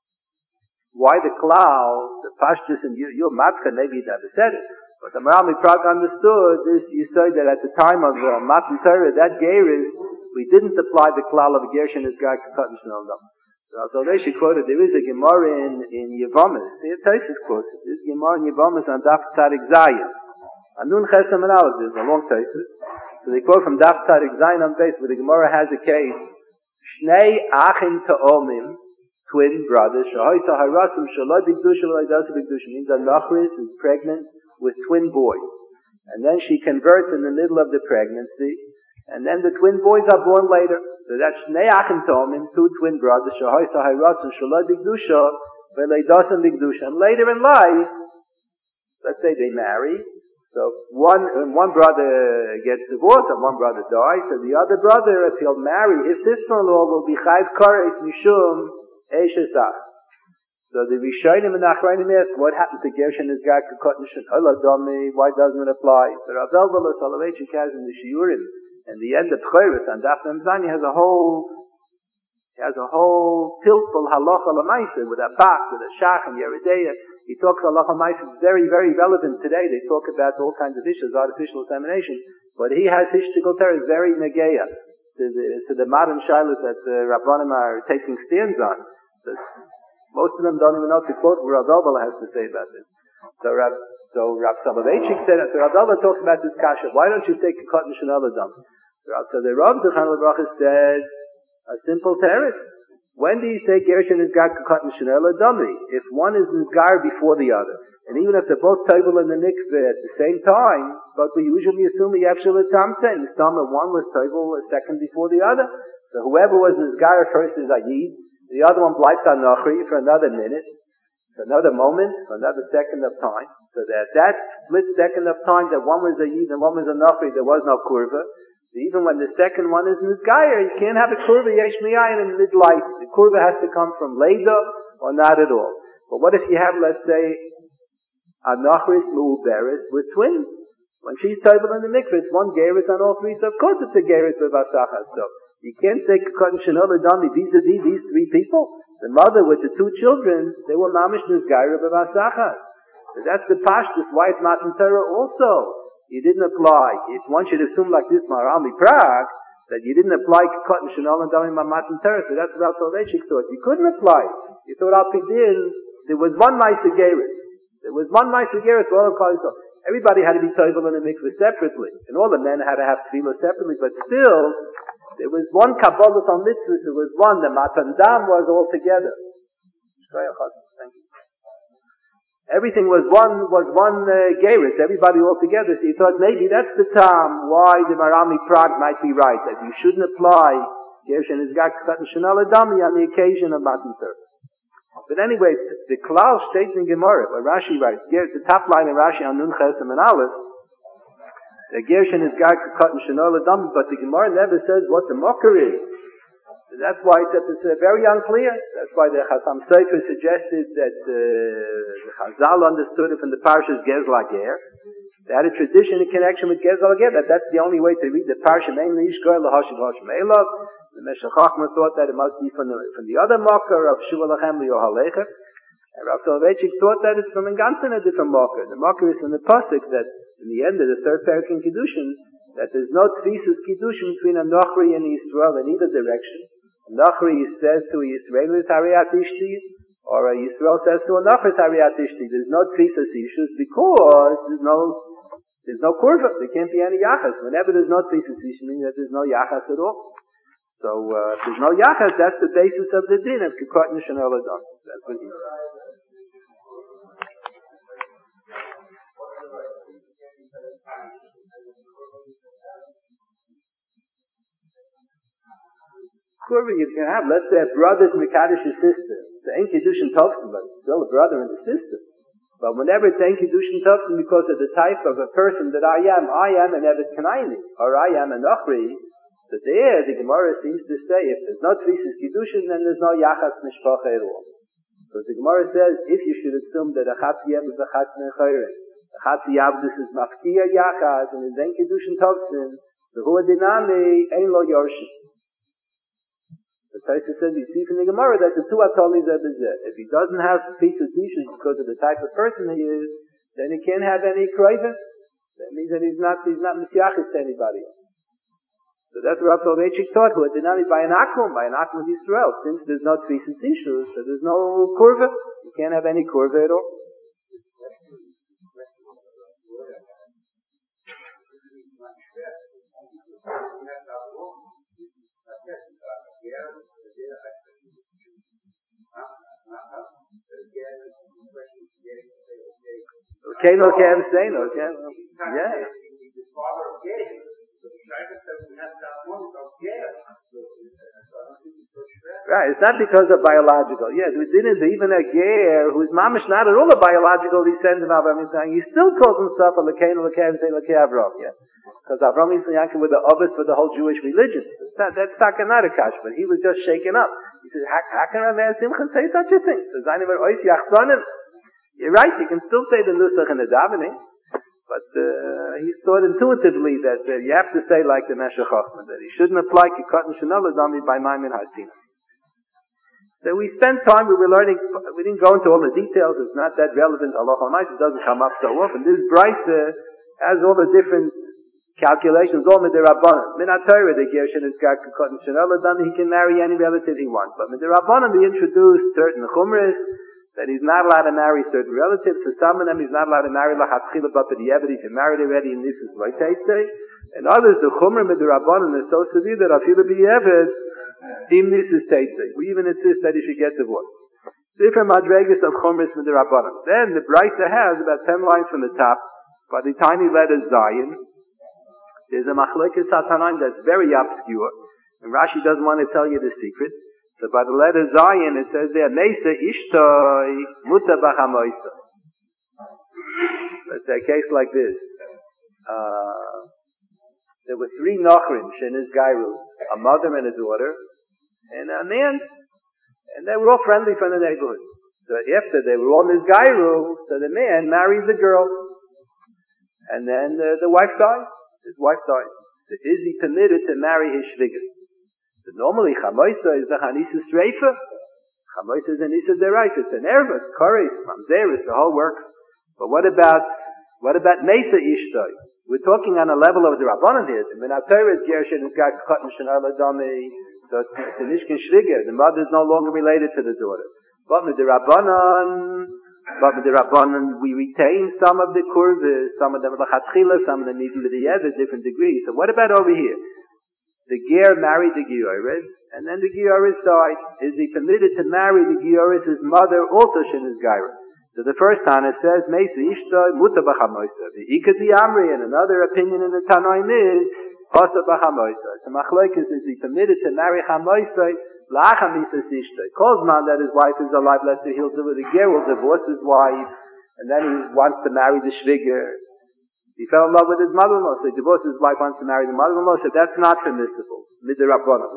why the cloud, the Pashtus and your Matka, maybe you never said it. But the Maral Miprag understood this. You say that at the time of uh, Matan Torah, that Geras, we didn't apply the cloud of a Gershon as Gai Kukot and Shenol Dam. So they should quote it. There is a Gemara in, in Yevamis. The Taisus quotes it. There's a Gemara in Yevamis on Daf Tzadik Zayin. Anun Chesam and Aleph. There's a long Taisus. So they quote from Daf Tzadik Zayin on base where the Gemara has a case. Shnei Achim Ta'omim, twin brothers. Shahoyta Harasum Shaloi Bigdush Shaloi Dasa Bigdush. Means that Nachris is pregnant with twin boys. And then she converts in the middle of the pregnancy. And then the twin boys are born later. So that's Shnei Achim Tomim, two twin brothers, Shahoysa Hayratsun, Shaloi Bigdusha, Veleidasan Bigdusha. And later in life, let's say they marry, so one, one brother gets divorced and one brother dies, so the other brother, if he'll marry, his sister-in-law will be Chayv Kares Mishum Eishesach. So the Rishonim and Achrayim ask, what happened to Gershon is Gak Kukot and Shenol Dam? Why doesn't it apply? So Rav Elvelos Soloveitchik has in the Shiurim, and the end of Chayris on Daf Mem Zayin has a whole, has a whole tiltful halacha l'maisa with a bach, with a shach and yeridea. He talks halacha l'maisa. It's very, very relevant today. They talk about all kinds of issues, artificial insemination. But he has his shtickle terror very negeya to the, to the modern shilas that the Rabbanim are taking stands on. So most of them don't even know to quote what Rav Elvelos has to say about this. So Rav, so Rav Soloveitchik said, so Rav Elvelos talks about this kasha. Why don't you say Kukot and Shenol Dam? So the Rav Zechon Lebracha said a simple teretz. When do you say Gershon is Gar Kukot and Shenol Dam? If one is Gar before the other, and even if they're both Tovel in the mikveh at the same time, but we usually assume the actual Tzamsa, and the Stam of one was Tovel a second before the other. So whoever was Gar first is Ayid, the other one bleibt on Nachri for another minute, for another moment, for another second of time. So that that split second of time that one was Ayid and one was a Nachri, there was no kurva. Even when the second one is Nizgayer, you can't have a kurva yesh miyayin in midlife. The kurva has to come from Leida or not at all. But what if you have, let's say, a Nachris Mu'uberes with twins? When she's Tovel in the mikveh, it's one Geras on all three, so of course it's a Geras with Vasachas. So you can't say Kukot and Shenol Dam vis-a-vis these three people. The mother with the two children, they were Mamish Nizgayer with Vasachas. So that's the pashtus, why it's Matan Torah also. You didn't apply. If one should assume like this, Maral Miprag, that you didn't apply Kukot and Shenol Dam in Matan Torah, so that's what Rav Soloveitchik thought. You couldn't apply. You thought Al Pidin, there was one Ma'aser Geras. There was one Ma'aser Geras for all of Klal Yisrael. Everybody had to be Tovel in a mikveh separately, and all the men had to have tefillah separately, but still, there was one Kabbalah on mitzvahs, there was one, the Matan Dam was all together. Thank you. Everything was one, was one uh, Geras, everybody all together. So you thought maybe that's the time why the Maral Miprag might be right, that you shouldn't apply Gershon is Gak Kukot and Shenol Dam on the occasion of Matan Torah. But anyway, the Klal states in Gemara, where Rashi writes, the top line in Rashi on Nun Chesam and Aleph, that Gershon is Gak Kukot and Shenol Dam, but the Gemara never says what the mocker is. So that's why it's, it's uh, very unclear. That's why the Chasam Sofer suggested that uh, the Chazal understood it from the Parshas Gezla Ger. They had a tradition in connection with Gezla Ger, that that's the only way to read the Parsha, mainly Yishkoy L'Hashiv Hashem Elov. The Meshech Chochmah thought that it must be from the, from the other mocker of Shuvah Lachem Li'Ohalecha. And Rav Soloveitchik thought that it's from a ganzen a different marker. The marker is from the pasuk that in the end of the third parak in Kiddushin, that there's no tfisus Kiddushin between a Nochri and Yisrael in either direction. A Nochri says to a Yisrael is Hariyat Ishti, or a Yisrael says to a Nochri is Hariyat Ishti. There's no tfisus issues because there's no there's no kurva. There can't be any yachas. Whenever there's no tfisus issue, meaning that there's no yachas at all. So uh, if there's no yachas, that's the basis of the din of Kikot Nishan Eladon. That's what he says. Kurva you can have, let's say a brother's Mekadosh his sister. The Ein Kiddushin Tovsim, but still a brother and a sister. But whenever it's Ein Kiddushin Tovsim because of the type of a person that I am, I am an Evet Kanaini, or I am an Ochri, so there the Gemara seems to say, if there's no Tfisus Kiddushin, then there's no Yachas Mishpacha at all. Because the Gemara says, if you should assume that a Chatz Yem is a Chatz Nechayrin, a Chatz Yavdus is Mafkia Yachas, and is Ein Kiddushin Tovsim, the Hua Dinami, Ein Lo Yorshim. The Taisa says, you see from the Gemara that the two Atolis are bezeh. If he doesn't have pieces issues because of the type of person he is, then he can't have any kroivim. That means that he's not, he's not Messiachis to anybody else. So that's what Rav Soloveitchik taught, who had denied by an akum, by an akum of Yisrael. Since there's no pieces issues, so there's no kurva. You can't have any kurva at all. Okay, no, can't say no, can't. Yeah. Right, it's not because of biological. Yes, we didn't even a ger who's mamish not at all a biological descendant of Avram Yitzchak. He still calls himself a Lekein Lekein say Lekei Avram. Yeah, because Avram Yitzchak were the others for the whole Jewish religion. That, that's not a kash, but he was just shaken up. He says, how, how can a man Simcha say such a thing? So you're right, you can still say the nusach in the davening, but uh, he thought intuitively that uh, you have to say like the Meshech Chochmah, that he shouldn't apply Kikot Nishan Eladon by Maimon Hasina. So we spent time, we were learning, we didn't go into all the details, it's not that relevant, Allah Almighty, it doesn't come up so often. This Brisa has all the different calculations, all Midirabbanan. Min HaTorah, the Gershon is got Kikot Nishan Eladon, he can marry any relative he wants. But Midirabbanan, they introduced certain chumras, that he's not allowed to marry certain relatives. For some of them, he's not allowed to marry Lachatchila Bapadiyevet, if he married already in this is like they say. And others, the Chumra Midirabbanan is so severe that Afilu B'Yevet, Im this is Teitzei. We even insist that he should get divorced. Different madregas of Chumras Midirabbanan. Then the Brisa has about ten lines from the top, by the tiny letter Zion. There's a Machlekes Satanaim that's very obscure, and Rashi doesn't want to tell you the secret. So by the letter Zion, it says there, Meisa Ishtoi Muta Bachamoisa. Let's say a case like this. Uh, there were three Nochrim, Shenis Gairu, a mother and a daughter, and a man, and they were all friendly from the neighborhood. So after they were all Nizgairu, so the man marries the girl, and then uh, the wife died. His wife died. So is he permitted to marry his shviga? So normally Chamoisa is the Hanisa Sreifa. Chamoisa is an Isa Derais. It's an Erva, it's Koris, Mamzeris, the whole work. But what about, what about Mesa Ishtoi? We're talking on a level of the Rabbanan here. I mean, our Torah is Gershon has got Chotan Shanala Dami, so it's an Ishkin Shviga. The mother is no longer related to the daughter. But with the Rabbanan, but with the Rabbanan, we retain some of the kurvas, some of them Lachatchila, some of them even with the Yed, different degrees. So what about over here? The Ger married the Gioris, and then the Gioris died. Is he permitted to marry the Gioris' mother, also Shenis Gaira? So the first Tana says, Meisa Ishtoi Muta Bachamoisa. The Ikati Amri, and another opinion in the Tanoim is, Pasa Bachamoisa. So Machlekes, is he permitted to marry Chamoisa, Lachamisas Ishtoi. Kozman, that his wife is alive, let's say he'll do it. The Ger will divorce his wife, and then he wants to marry the Shviger. He fell in love with his mother-in-law, so he divorced his wife, wants to marry the mother-in-law, so that's not permissible. Midirabbanan.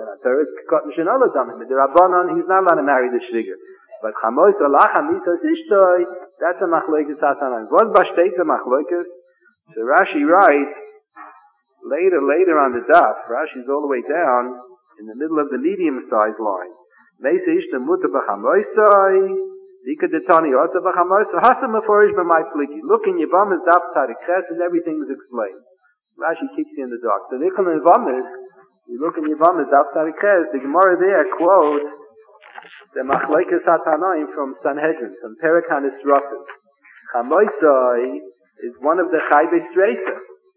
Midirabbanan, he's not allowed to marry the shviga. But chamois alacha mitzos ishtoi, that's a machlokes hatanayim. What b'shteit the machlokes? So Rashi writes, later, later on the daf, Rashi's all the way down, in the middle of the medium-sized line. Meisa ishta muta b'chamoisai, Ika detani also v'chamos, hasam meforish b'may pliki. Look in Yevamis, daf tzadikches, and everything is explained. Rashi keeps you in the dark. So Nichol in Yevamis, you look in Yevamis, daf tzadikches, the Gemara there quotes the Machlekes HaTanoim from Sanhedrin, from Perek HaNisrafim. Chamoisai is one of the Chayvei Sreifa.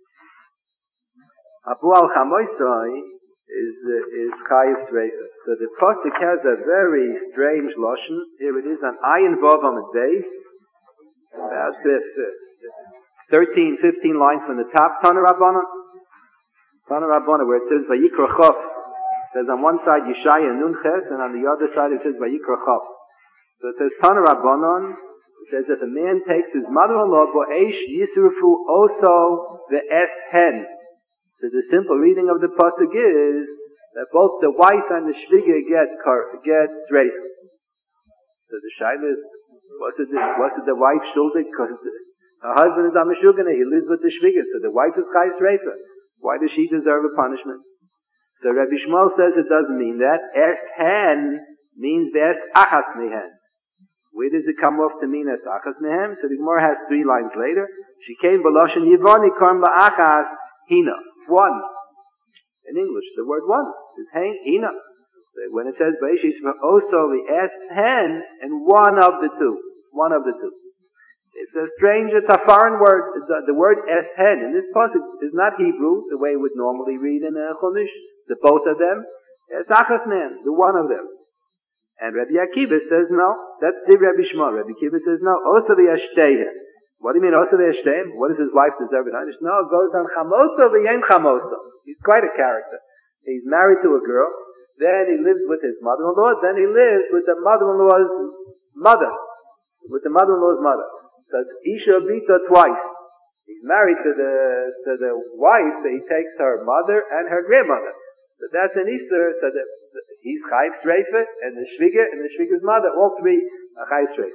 Abu al Chamoisai is uh, is Chayiv Sreifa. So the pasuk has a very strange lashon. Here it is on Ayin Vav on the day, about uh, thirteen, fifteen lines from the top. Tana Rabbana, Tana Rabbana, where it says Vayikra Chav. It says on one side Yeshaya Nun Ches, and on the other side it says Vayikra Chav. So it says Tana Rabbanon. It says if a man takes his mother-in-law, Bo'esh Yisrufu also the Es Hen. So the simple reading of the pasuk is that both the wife and the shviga get get zreif. So the shaila is, was it the, was it the wife shuldig? Because her husband is a meshugana, he lives with the shviga, so the wife is chai zreifa. Why does she deserve a punishment? So Rabbi Shmuel says it doesn't mean that. Es hen means the es achas mehen. Where does it come off to mean es achas mehem? So the Gemara has three lines later. She came b'loshen yivoni karm la'achas hina. One. In English, the word one is hina. When it says Baishis for also the es hen, and one of the two. One of the two. It's a strange, it's a foreign word. The, the word es hen in this pasuk is not Hebrew, the way we would normally read in a Chumash. The both of them. Es achas man, the one of them. And Rabbi Akiva says no. That's the Rabbi Shmuel. Rabbi Akiva says no. Also the ashteiha. What do you mean, also the Hashem? What does his wife deserve? No, it goes on chamoso v'yen chamoso. He's quite a character. He's married to a girl, then he lives with his mother-in-law, then he lives with the mother-in-law's mother. With the mother-in-law's mother. So it's Isha Bita twice. He's married to the, to the wife, so he takes her mother and her grandmother. So that's an Easter, so that he's Chayiv Sreifa, and the Shviga, and the Shviga's mother, all three are Chayiv Sreifa.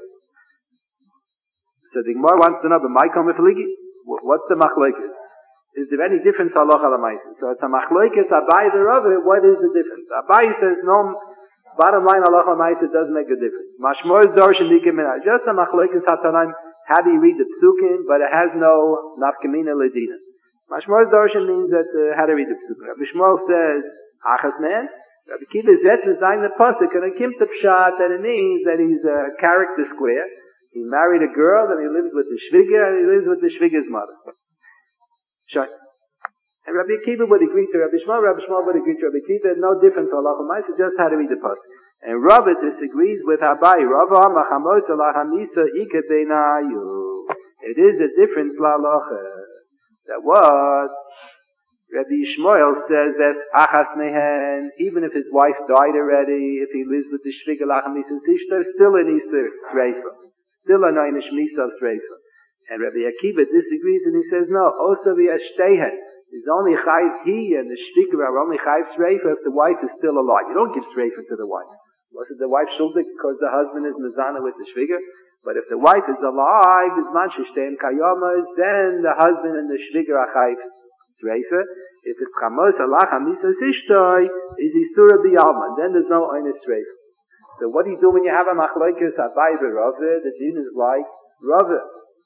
So the Gemara wants to know, but my comment what's the machlokes? Is there any difference halacha l'maisa? So it's a machlokes Abai the Rava. What is the difference? Abai says no. Bottom line halacha l'maisa does make a difference. Mashmor darshan dikemina. Just a machlokes hatanaim. How do you read the psukim? But it has no nafkamina ledina. Mashmor darshan means that uh, how to read the psukim. Rabbi Shmuel says achas man. Rabbi Kiva zetz is in the pasuk and a kimta pshat, and it means that he's a character square. He married a girl, then he lives with the shviga, and he lives with the shviga's mother. Sure. And Rabbi Akiva would agree to Rabbi Shmuel, Rabbi Shmuel would agree to Rabbi Akiva, no difference to Allah Ma'aseh, just how to read the pasuk. And Rava disagrees with Abai. Rava machamos alachamisa ikadenayu. It is a difference la'alacha. That what Rabbi Shmuel says that's achas mehen, even if his wife died already, if he lives with the shviga lachamisa sishta, still an Easter sreifa. Still a noinish misa of sreifa. And Rabbi Akiva disagrees and he says, no, also the ashtehen. He's only chayiv, he and the shtikra are only chayiv sreifa if the wife is still alive. You don't give sreifa to the wife. Was it the wife shuldik because the husband is mezana with the shviga? But if the wife is alive, is man shishtem kayamas, then the husband and the shviga are chayiv sreifa. If it's chamos alach hamisa sishtoi, is isura biyalman, then there's no oinus sreifa. So what do you do when you have a machlokes Abai v'Rava? The din is like Rava.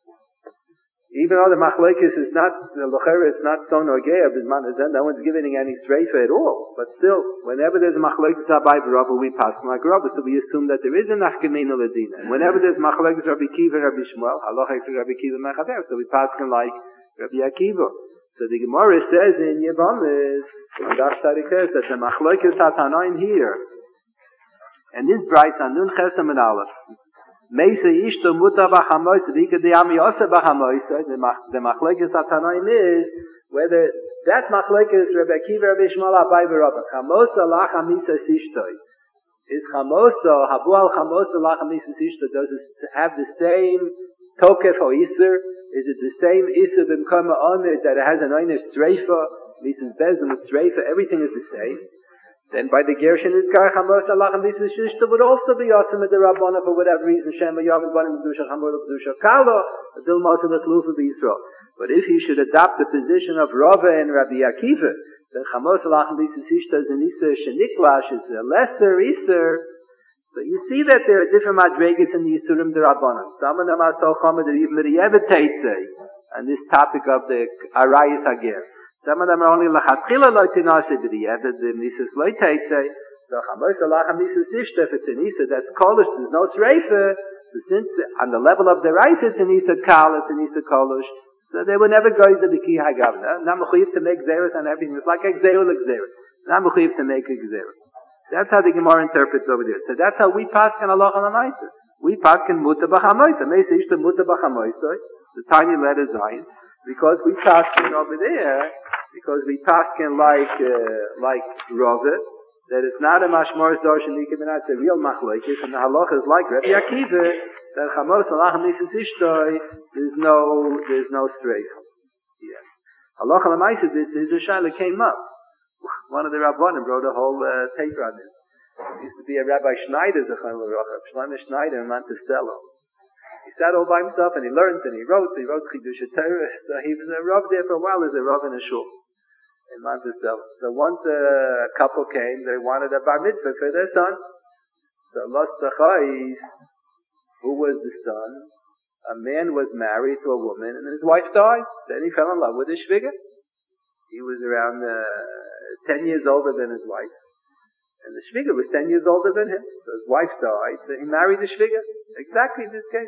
Even though the machlokes is not, the lochera is not so nogeya, no one's giving any streifa at all. But still, whenever there's a machlokes Abai v'Rava, we pass like Rava, so we assume that there is a nafkamina ladina. And whenever there's machlokes Rabbi Akiva and Rabbi Shmuel, halacha is Rabbi Akiva mechaber, so we pass like Rabbi Akiva. So the Gemara says in Yevamis, in Daf Tariches, that the machlokes hatanaim here. And this bright on Nun Chesam and Aleph. Meisa Ishto Muta Bachamois, Vika de Amiosa Bachamois, the Machlekes Atanaim is whether that Machlekes Rebbe Akiva Rebbe Shmuel Abai v'Rava. Chamosa Lach Amisa Sishtoi. Is Chamosa, Habu al Chamosa Lach Amisa Sishtoi, does it have the same Tokef or Isser? Is it the same Isser B'mkoma Omer that it has an Oiner Streifa, Mises Bezim with Streifa, everything is the same. Then by the Gershon is Kar Chamos Allah and this is Shishta would also be awesome at the Rabbana for whatever reason. Shema Yavin Banim Kedusha Chamor Kedusha Kalo Adil Moshe L'Chlufa B'Yisrael. But if he should adopt the position of Rava and Rabbi Akiva, then Chamos Allah and this is Shishta is an Isser Sheniklash is a lesser Isser. So you see that there are different madregas in the Yisurim D'Rabbanan. Some of them are so chomer that even the Yevet say on this topic of the Arayis Hager. Some of them are only lachatchila lo tinase b'di'evet, the Nisus lo say. So Chamos alachem Nisus ishta, if it's a Nisa that's kolish, there's no tzreifa. So since on the level of the rice it's a Nisa kal, it's a Nisa kolish, so they would never go to the Ki HaGavna. Not mechuyev to make zeros on everything. It's like exeru l'exeru. Not mechuyev to make exeru. That's how the Gemara interprets over there. So that's how we paskin halacha l'maisa. We paskin muta b'chamoisa. Meisa ishta muta b'chamoisa. The tiny letter Zion. Because we paskin over there, because we paskin like, uh, like Rava, that it's not a mashmor's darshan nikibinat, it's a real machlokes, and the halacha is like Rabbi Akiva, that chamos alachem nisis ishtoi, there's no, there's no streicha. Yes. Halacha l'maisa, this is a shaila came up. One of the Rabbanim wrote a whole uh, paper on this. There used to be a Rabbi Schneider, Zechon l'Rocha, Shlomo Schneider in Monticello. He sat all by himself and he learned and he wrote, he wrote Chidush Torah, so he was a Rav there for a while as a Rav in a shul. In Monticello. So once a couple came, they wanted a bar mitzvah for their son. So Los Tzachais, who was the son? A man was married to a woman and his wife died. Then he fell in love with a shviga. He was around uh, ten years older than his wife. And the shviga was ten years older than him. So his wife died, so he married the shviga. Exactly this case.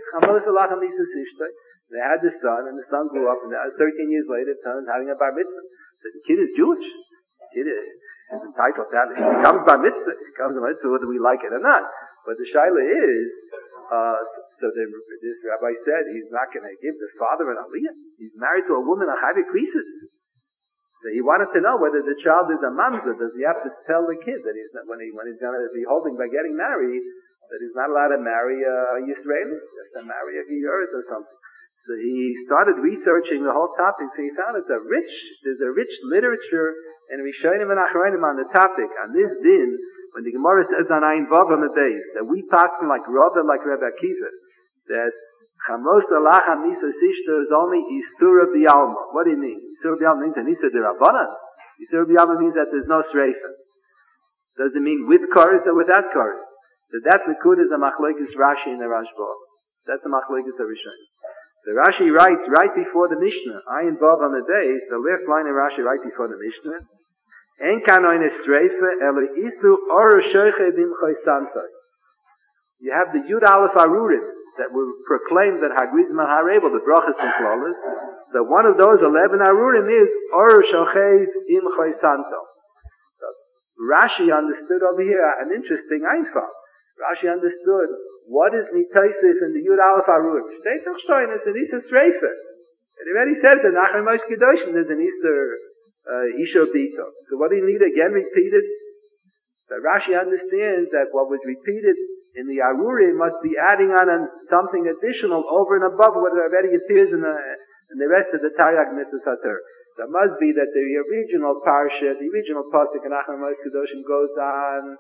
They had the son, and the son grew up, and thirteen years later, the son was having a bar mitzvah. So the kid is Jewish. The kid is entitled to have it. He becomes bar mitzvah. He becomes bar mitzvah whether we like it or not. But the shaila is, uh, so the, this rabbi said he's not going to give the father an aliyah. He's married to a woman, a chayvik krisis. So he wanted to know whether the child is a mamzer. Does he have to tell the kid that he's not, when he when he's going to be holding by getting married, that he's not allowed to marry a Yisraeli, just to marry a Giyurit or something. So he started researching the whole topic, so he found it's a rich, there's a rich literature and Rishonim and Achronim on the topic. On this din, when the Gemara says on Ayin Vav on the base, that we pass like Rava, like Rebbe Akiva, that Chamos alachem Nisa Sishta is only Istur of the Alma. What do you mean? Istur of the Alma means that Nisa de Rabbanan. Istur of the Alma means that there's no Sreifa. Does it mean with chorus or without chorus? So that Likud is a machlokes Rashi and the Rashba. That's the machlokes of Rishonim. The Rashi writes right before the Mishnah, Ayin Vav on the base, the left line of Rashi right before the Mishnah, En kanoin estreife, ele isu oru shoiche dimchoi santoi. You have the Yud Aleph Arurim that will proclaim that Hagrizim and Harebel, the brachas and flawless, that one of those eleven Arurim is oru shoiche dimchoi santo. So Rashi understood over here an interesting Einfall. Rashi understood what is Nitaisif in the Yud Aleph Arurim? Shtei toch shtoin, it's an Easter Streife. It already says that Nachman Moshe Kedoshim there's an Easter uh, Isha Bito. So what do you need again repeated? So Rashi understands that what was repeated in the Arurim must be adding on an, something additional over and above what already appears in the, in the rest of the Taryag Mitzvah Sater. So it must be that the original Parsha, the original Pasuk in Nachman Moshe Kedoshim goes on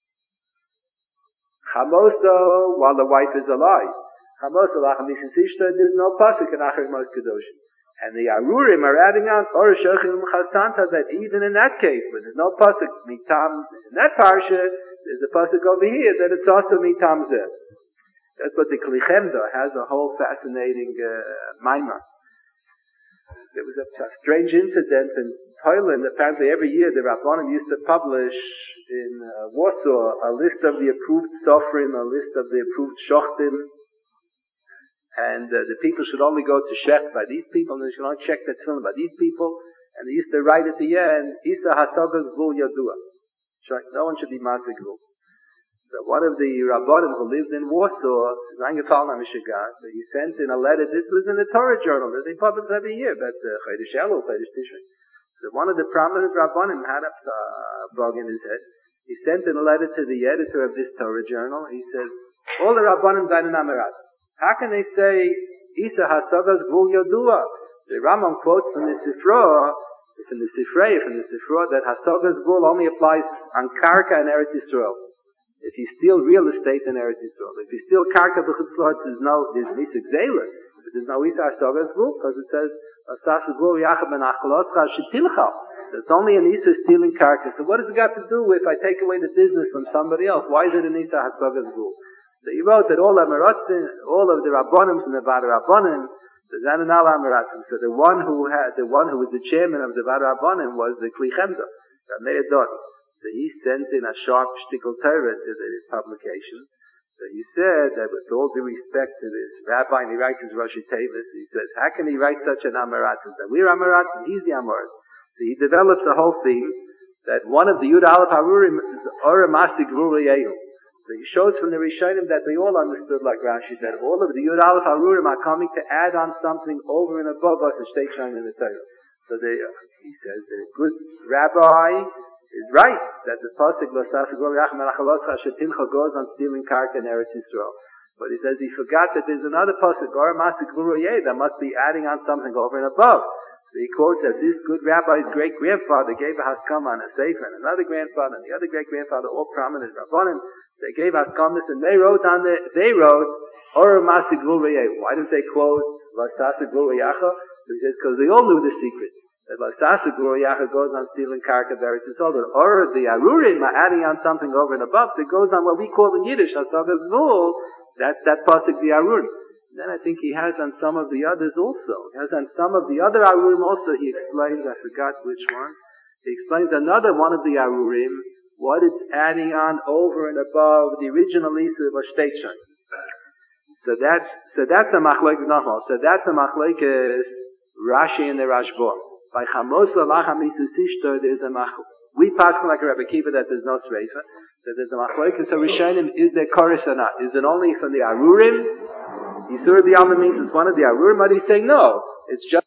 Chamoso while the wife is alive. Chamoso lachem nisin sishta, there's no pasuk in Achar Mos Kedoshim. And the Arurim are adding on Or Shochim Chasanta that even in that case, when there's no pasuk mitam in that parsha, there's a pasuk over here that it's also mitam zeh. That's what the Kli Chemda has a whole fascinating uh, maimah. There was a, a strange incident in Poland. Apparently every year the Rabbanim used to publish in uh, Warsaw a list of the approved sofrim, a list of the approved shochtim, and uh, the people should only go to shech by these people, and they should only check the tefillin by these people, and they used to write at the end, Isa hasagas gvul yadua. No one should be masig gvul. So one of the Rabbanim who lived in Warsaw, Zangefalna Mishigan, so he sent in a letter, this was in the Torah journal that they publish every year, but Chodesh Elul, Chodesh Tishrei. So one of the prominent Rabbanim had a uh, bug in his head. He sent in a letter to the editor of this Torah journal. He says, all the Rabbanim zayin amerat. How can they say, Isa hasagas gvul yodua? The Rambam quotes from the Sifra, from the Sifrei, from the Sifra, that hasagas gvul only applies on Karka and Eretz Yisrael. If you steal real estate in Eretz Yisrael, if you steal Karka b'chutz la'aretz, there's no, there's nisik zayla. But there's no Isa hasagas gvul, because it says, Asas gvul yachad ben achaloscha shetilcha. It's only an Isa stealing karka. So what does it got to do if I take away the business from somebody else? Why is it an Isa Hasagas rule? So he wrote that all Amaratzin, all of the Rabbanim from the Vada Rabbanim, the Zananal Amaratzin. So the one who had, the one who was the chairman of the Vada Rabbanim was the Kli Chemda, Meir Dor. So he sent in a sharp shtickle Torah to the publication. So he said that with all due respect to this rabbi, and he writes his Rashi Tevis, he says, how can he write such an Amaratzin? That we're Amaratzin, he's the Amarat. So he develops the whole theme that one of the Yud Aleph Harurim is Ora Masik Ruriyayu. So he shows from the Rishonim that they all understood, like Rashi said, all of the Yud Aleph Harurim are coming to add on something over and above us and stay shining in the Torah. So they, uh, he says that a good rabbi is right that the pasuk goes on stealing karka in Eretz Yisrael. But he says he forgot that there's another pasuk, Ora Masik Ruriyayu, that must be adding on something over and above. So he quotes that this good rabbi's great-grandfather gave a haskam on a sefer, and another grandfather, and the other great-grandfather, all prominent rabbanim, they gave haskamas, and they wrote on the, they wrote, Ora Masik Ruriyayu. Why didn't they quote Vastasik Ruriyacha? So he says, because they all knew the secret. That Vastasik Ruriyacha goes on stealing karka beretz is all that Ora, the Arurim, are adding on something over and above, so it goes on what we call in Yiddish, Hasagas Vul, that's that pasuk, the Arurim. Then I think he has on some of the others also. He has on some of the other Arurim also, he explains, I forgot which one. He explains another one of the Arurim, what it's adding on over and above the original Isa of Ashteichan. So that's, so that's a machlekes nochmal. So that's a machlekes Rashi and the Rashba. By Chamos Lalach HaMitzvah Sishto, there's a machlekes. We pass like a Rebbe Kiva that there's no Sreifa. That there's a machlekes. So Rishonim, is there chorus or not? Is it only from the Arurim? Yisur B'Yalma means it's one of the Arurim, but he's saying no, it's just...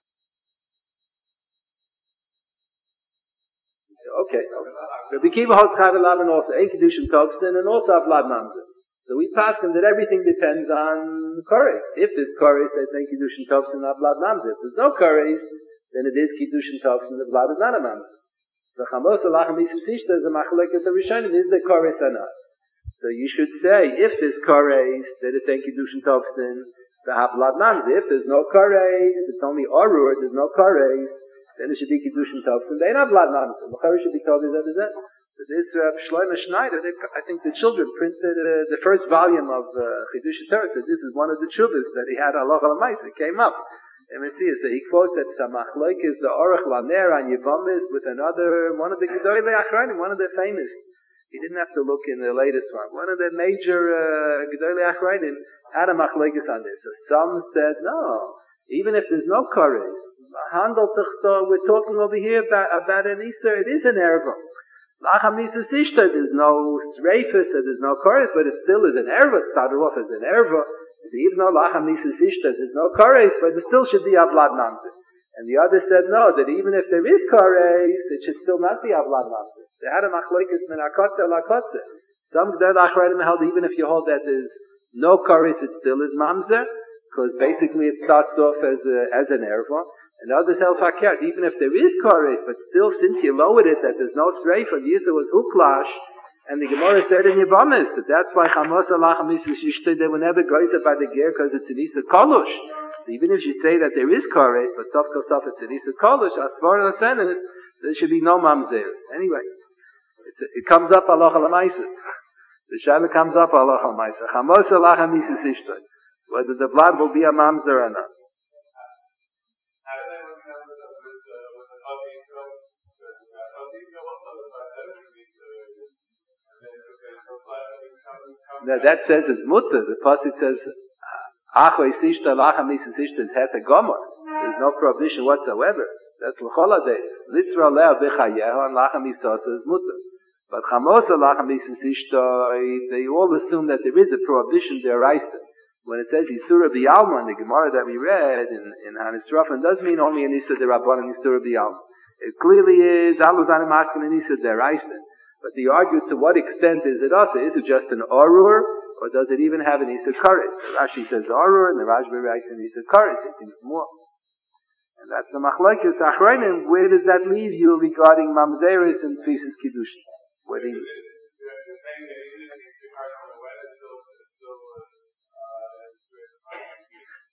Okay. Rabbi Kiva holds Chav Elavan also, Ein Kedushin Tobstin, and also Avlad Mamzer. So we pass him that everything depends on Koresh. If there's Koresh, they say Kedushin Tobstin, Avlad Mamzer. If there's no Koresh, then it is Kedushin Tobstin, Avlad is not a Mamzer. The Chamos Alach HaMitzvah Sishta is a machlekes of Rishonim, is there Koresh or not? So you should say, if there's Koresh, that it's Ein Kedushin Tobstin, the Havlad Mamzer. If there's no Koresh, it's only Orur, there's no Koresh, then it should be Kedushin Tobstin, they ain't Havlad Mamzer. The Koresh should be told that is that. So this uh, Shlomo Schneider, they, I think the children printed uh, the first volume of uh, Chidush Torah, so this is one of the chuvas that he had Halacha L'Maisa. It came up. And we see it. So he quotes that Samachloik is the Orach Laner on Yevamis with another, one of the Gedolei Achronim, one of the famous. He didn't have to look in the latest one. One of the major uh, Gedolei Achronim had a Machlokes on this. So some said, no, even if there's no Koresh, Handel Tuchto, we're talking over here about, about an Easter, it is an Erva. Lachamisa Sishta, there's no Sreifus, there's no Koresh, but it still is an Erva. It started off as an Erva. Even though Lachamisa Sishta, there's no Koresh, but it still should be Avlad Mamzer. And the other said no, that even if there is Koresh, it should still not be Avlad Mamzer. They had a machlokes min akotze lakotze. Some Gedolei Achronim held even if you hold that there's no Koresh, it still is Mamzer, because basically it starts off as a, as an erva. And others held fakir, even if there is Koresh, but still since you lowered it that there's no streifa, the Yisra was huklash, and the Gemara said in Yevamis that that's why Chamos Alach HaMitzvah Sishta, they were never goyzer by the ger because it's an Isa Kolush. So even if you say that there is Koresh, but sof kol sof it's an Isa Kolush, as far as I said, there should be no mamzer. Anyway. It comes up halacha l'maisa. The shaila comes up halacha l'maisa. Chamos alach hamitzvah sishta. Whether the blood will be a mamzer or not. Now that says it's mutter. The pasuk says, "Achoi sishta alach hamitzvah sishta is het a gomer." There's no prohibition whatsoever. That's l'choladay. Litzra lea b'chayeho and lachem isasa is mutter. But Chamos Alach HaMitzvah Sishta, they all assume that there is a prohibition deraisa. When it says Yisura B'Yalma in the Gemara that we read in, in Hanisrafan, doesn't mean only an Yisur D'Rabbanan Yisura B'Yalma. It clearly is Aluzanim asking an Yisur deraisa. But they argue to what extent is it also? Is it just an Orur, or does it even have an Yisur Karet? Rashi says Orur, and the Rashba writes an Yisur Karet. It seems more. And that's the Machlokes Achronim. Where does that leave you regarding Mamzeres and Tfisis Kiddushin? Where do you...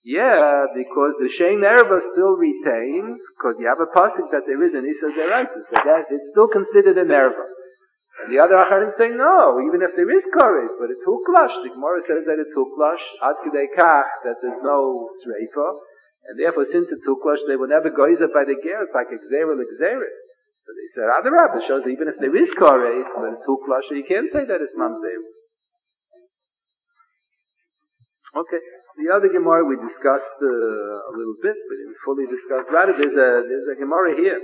Yeah, because the Shein Erva still retains, because you have a pasuk that there is an Issa Zeraisa, so that it's still considered an Erva. And the other Acharim say no, even if there is Koret, but it's Huklash. The Gemara says that it's Huklash, Ad Kidei Kach, that there's no Sreifa, and therefore since it's Huklash, they will never go up by the Ger, it's like Exera L'Exeret. So they said, Adarab, it shows that even if there is Koret, but it's Huklash, so you can't say that it's Mamzer. Okay. The other Gemara we discussed uh, a little bit, but didn't fully discuss. Rather, there's a there's a Gemara here.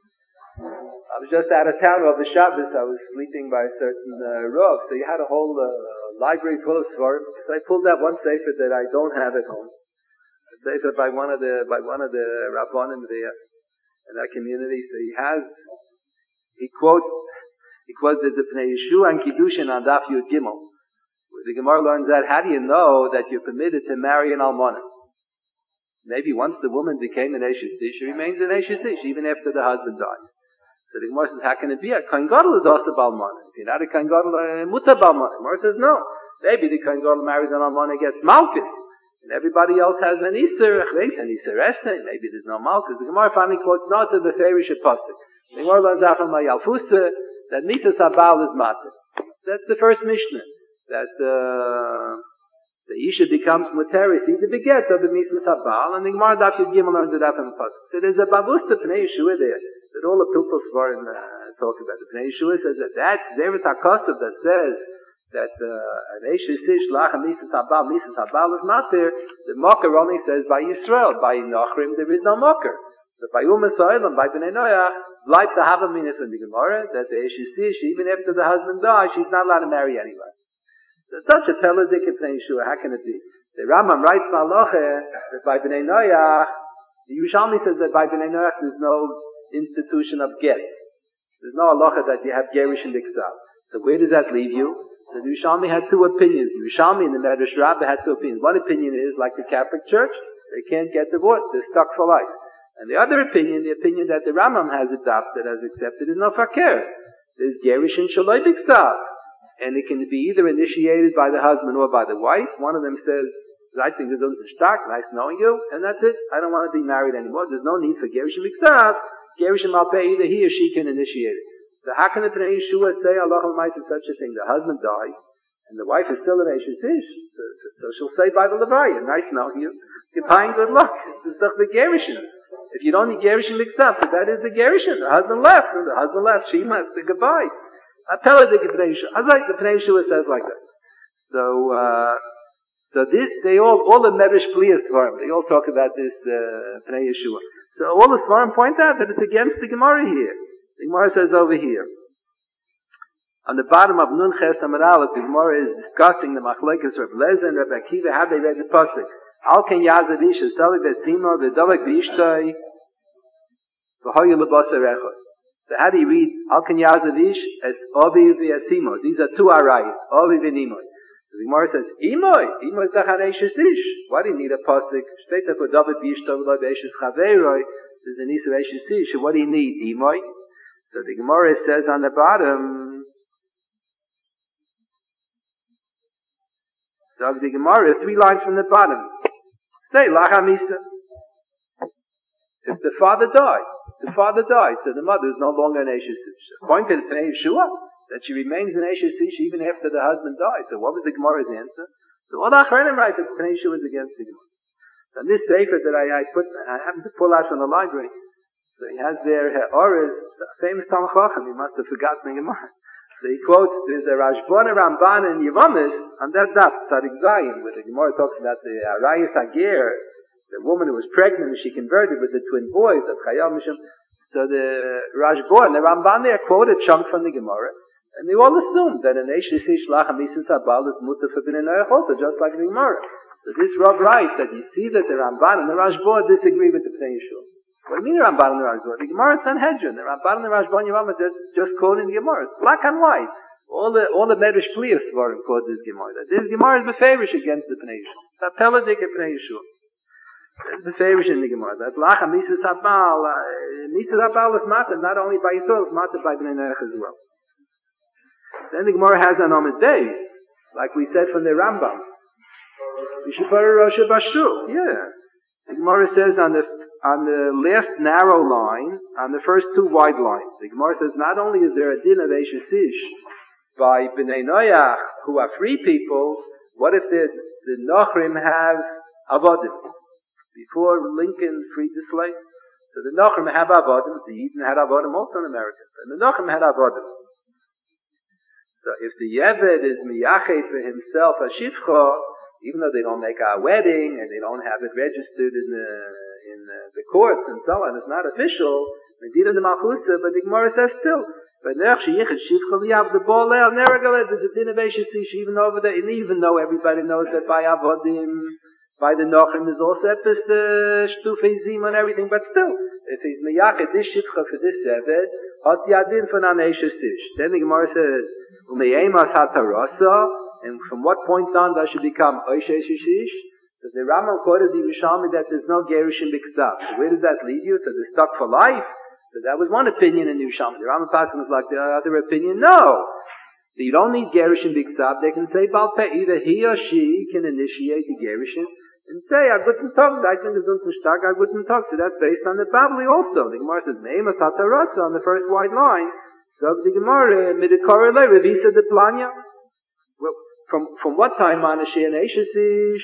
I was just out of town over Shabbos. I was sleeping by a certain uh, Rav, so you had a whole uh, library full of Svarim. So I pulled out one sefer that I don't have at home. A sefer by one of the by one of the Rabbanim there in that community. So he has he quotes he quotes the Pnei Yeshua and Kiddushin on Daf Yud Gimel. The Gemara learns that, how do you know that you're permitted to marry an almana? Maybe once the woman became an Eshes Ish, she remains an Eshes Ish, even after the husband dies. So the Gemara says, how can it be? A Kohen Gadol is also Balmana. If you're not a Kohen Gadol, a Muta Balmana. The Gemara says, no. Maybe the Kohen Gadol marries an almana, gets Malkus. And everybody else has an Isser, an Isser Esne. Maybe there's no Malkus. The Gemara finally quotes, not to the Ferish Apostle. The Gemara learns out from Yalfusa that Mitzvah Sabal is Matir. That's the first Mishnah. That uh, the Isha becomes Muteris, he's the beget of the Mitzvah Sabal, and the Gemara Daf Yud Gimel learns it out from the Pasuk. So there's a Bavusta Pnei Yeshua there, that all the Pilpul Svarim uh, talk about. The Pnei Yeshua says that that's Zeret HaKosov that says that uh, an Eshes Ish, Lach, and Mitzvah Sabal, Mitzvah Sabal is not there. The Mocker only says by Yisrael, by Nochrim there is no Mocker. So by Umas Ha'olam, by Bnei Noach, like the Havamina from the Gemara, that the Eshes Ish, even after the husband dies, she's not allowed to marry anyone. So such a Peladik in Pnei Yeshua, how can it be? The Rambam writes Maloche that by Bnei Noach, the Yerushalmi says that by Bnei Noach there's no institution of get. There's no halacha that you have Gerish and Iksav. So where does that leave you? So the Yerushalmi had two opinions. The Yerushalmi and the Medrash Rabbah had two opinions. One opinion is, like the Catholic Church, they can't get divorced, they're stuck for life. And the other opinion, the opinion that the Rambam has adopted, has accepted, is no fakir. There's Gerish and Shaloi Iksav. And it can be either initiated by the husband or by the wife. One of them says, I think this is stark, nice knowing you, and that's it. I don't want to be married anymore. There's no need for Gerishim Miksav. Gerishim Alpeh, either he or she can initiate it. So how can the Pnei Yeshua say, Allah Almighty, such a thing? The husband died, and the wife is still an Eshes Ish. So, so, so she'll say by the Levaya, nice knowing you. Goodbye and good luck. This is the Gerishim. If you don't need Gerishim Miksav, so that is the Gerishim. The husband left, and the husband left, she must say goodbye. I tell it the Pnei Yeshua. I like the Pnei Yeshua says like that. So, uh, so this, they all, all the Medrash Kliyas Svarim, they all talk about this, uh, Pnei Yeshua. So all the Svarim point out that it's against the Gemara here. The Gemara says over here. On the bottom of Nun Ches Amar Aleph, the Gemara is discussing the Machlekes Reb Lezer and Reb Akiva, how they read the Pasuk. Al Ken Yazav Isha, Salik Betzimo, V'Davak V'Ishtoi, V'Hoyu L'Basar Echot. So how do you read Al Ken Yazav Ish as Ovi V'Yatzimo? These are two arayos, Ovi V'Nimoy. So the Gemara says, Imoy, Imoy is Tachan Eshes Ish. Why do you need a pasuk? Shteta for David V'Yishto V'Lo V'Eshes Chaveiroi. There's an Isa Eshes Ish. So what do you need, Imoy? So the Gemara says on the bottom, so the Gemara, three lines from the bottom. Say, Lachamisa. If the father died, the father died, so the mother is no longer an Eshes Ish. According to the Pnei Yeshua, that she remains an Eshes Ish even after the husband dies. So what was the Gemara's answer? So all the Achronim write that the Pnei Yeshua is against the Gemara. So this sefer that I, I put, I happened to pull out from the library. So he has there, Orez, the famous Talmud Chacham, he must have forgotten the Gemara. So he quotes, there's a Rashbon Ramban in Yevamis, on that daf, Tzadik Zayin, where the Gemara talks about the Arayis Hager, the woman who was pregnant and she converted with the twin boys, that Chayam Mishum. So the Rashbon, the Ramban there quoted a chunk from the Gemara, and they all assumed that an Eshes Ish Lach HaMisin Sabal is mutter for Bnei Noach also, just like the Gemara. So this Rav writes that you see that the Ramban and the Rashbon disagree with the Pnei Yeshua. What do you mean the Ramban and the Rashbon? The Gemara is Sanhedrin. The Ramban and the Rashbon Yavama just, just quoting the Gemara. It's black and white. All the all the Medrash Kliyas Svarim quote this Gemara. That this Gemara is befavorish against the Pnei Yeshua. That Peladik and Pnei Yeshua. It's befavorish in the Gemara. That Lach HaMisin Sabal, Mitzvah Sabal is matter not only by Yisrael, it's matter by Bnei Noach as well. Then the Gemara has an Amid Beis, like we said from the Rambam. Mishipara Rosha Bashu. Yeah. The Gemara says on the on the last narrow line, on the first two wide lines, the Gemara says not only is there a din of Eishes Ish by Bnei Noach, who are free people, what if the, the Nochrim have Avodim? Before Lincoln freed the slaves. So the Nochrim have Avodim, the Eden had Avodim also in America, and the Nochrim had Avodim. So if the Yeved is Miyachet for himself a Shifcha, even though they don't make a wedding and they don't have it registered in the in the, the courts and so on, it's not official. Medina the Malchusa, but the Gemara says still. But Nerch Yichid Shifcha Liyav the Bol Leil Neragalet, there's a din of Eishes Ish even over there, and even though everybody knows that by Avodim, by the Nochrim is also epis the Shtufei Zim and everything, but still, if he's Miyachet this Shifcha for this Eved, Hot Yadin for Nan Eishes Ish. Then the Gemara says, Umeyemas Hatarasa. And from what point on does she become Oishesh Ish? So the Rambam quoted the Yerushalmi that there's no Gerushin B'Ksav. So where does that lead you? So they're stuck for life? So that was one opinion in the Yerushalmi. The Rambam Paskin was like the other opinion. No! So you don't need Gerushin B'Ksav. They can say Balpeh, either he or she can initiate the Gerushin and say, I guten Tag, I think it's unten stark, I guten Tag. So that's based on the Babli also. The Gemara says, Me'emas Hatarasa on the first white line. So the Gemara, Midikorele, Revisa de Planya. Well, From from what time Manashir and Eishes Ish?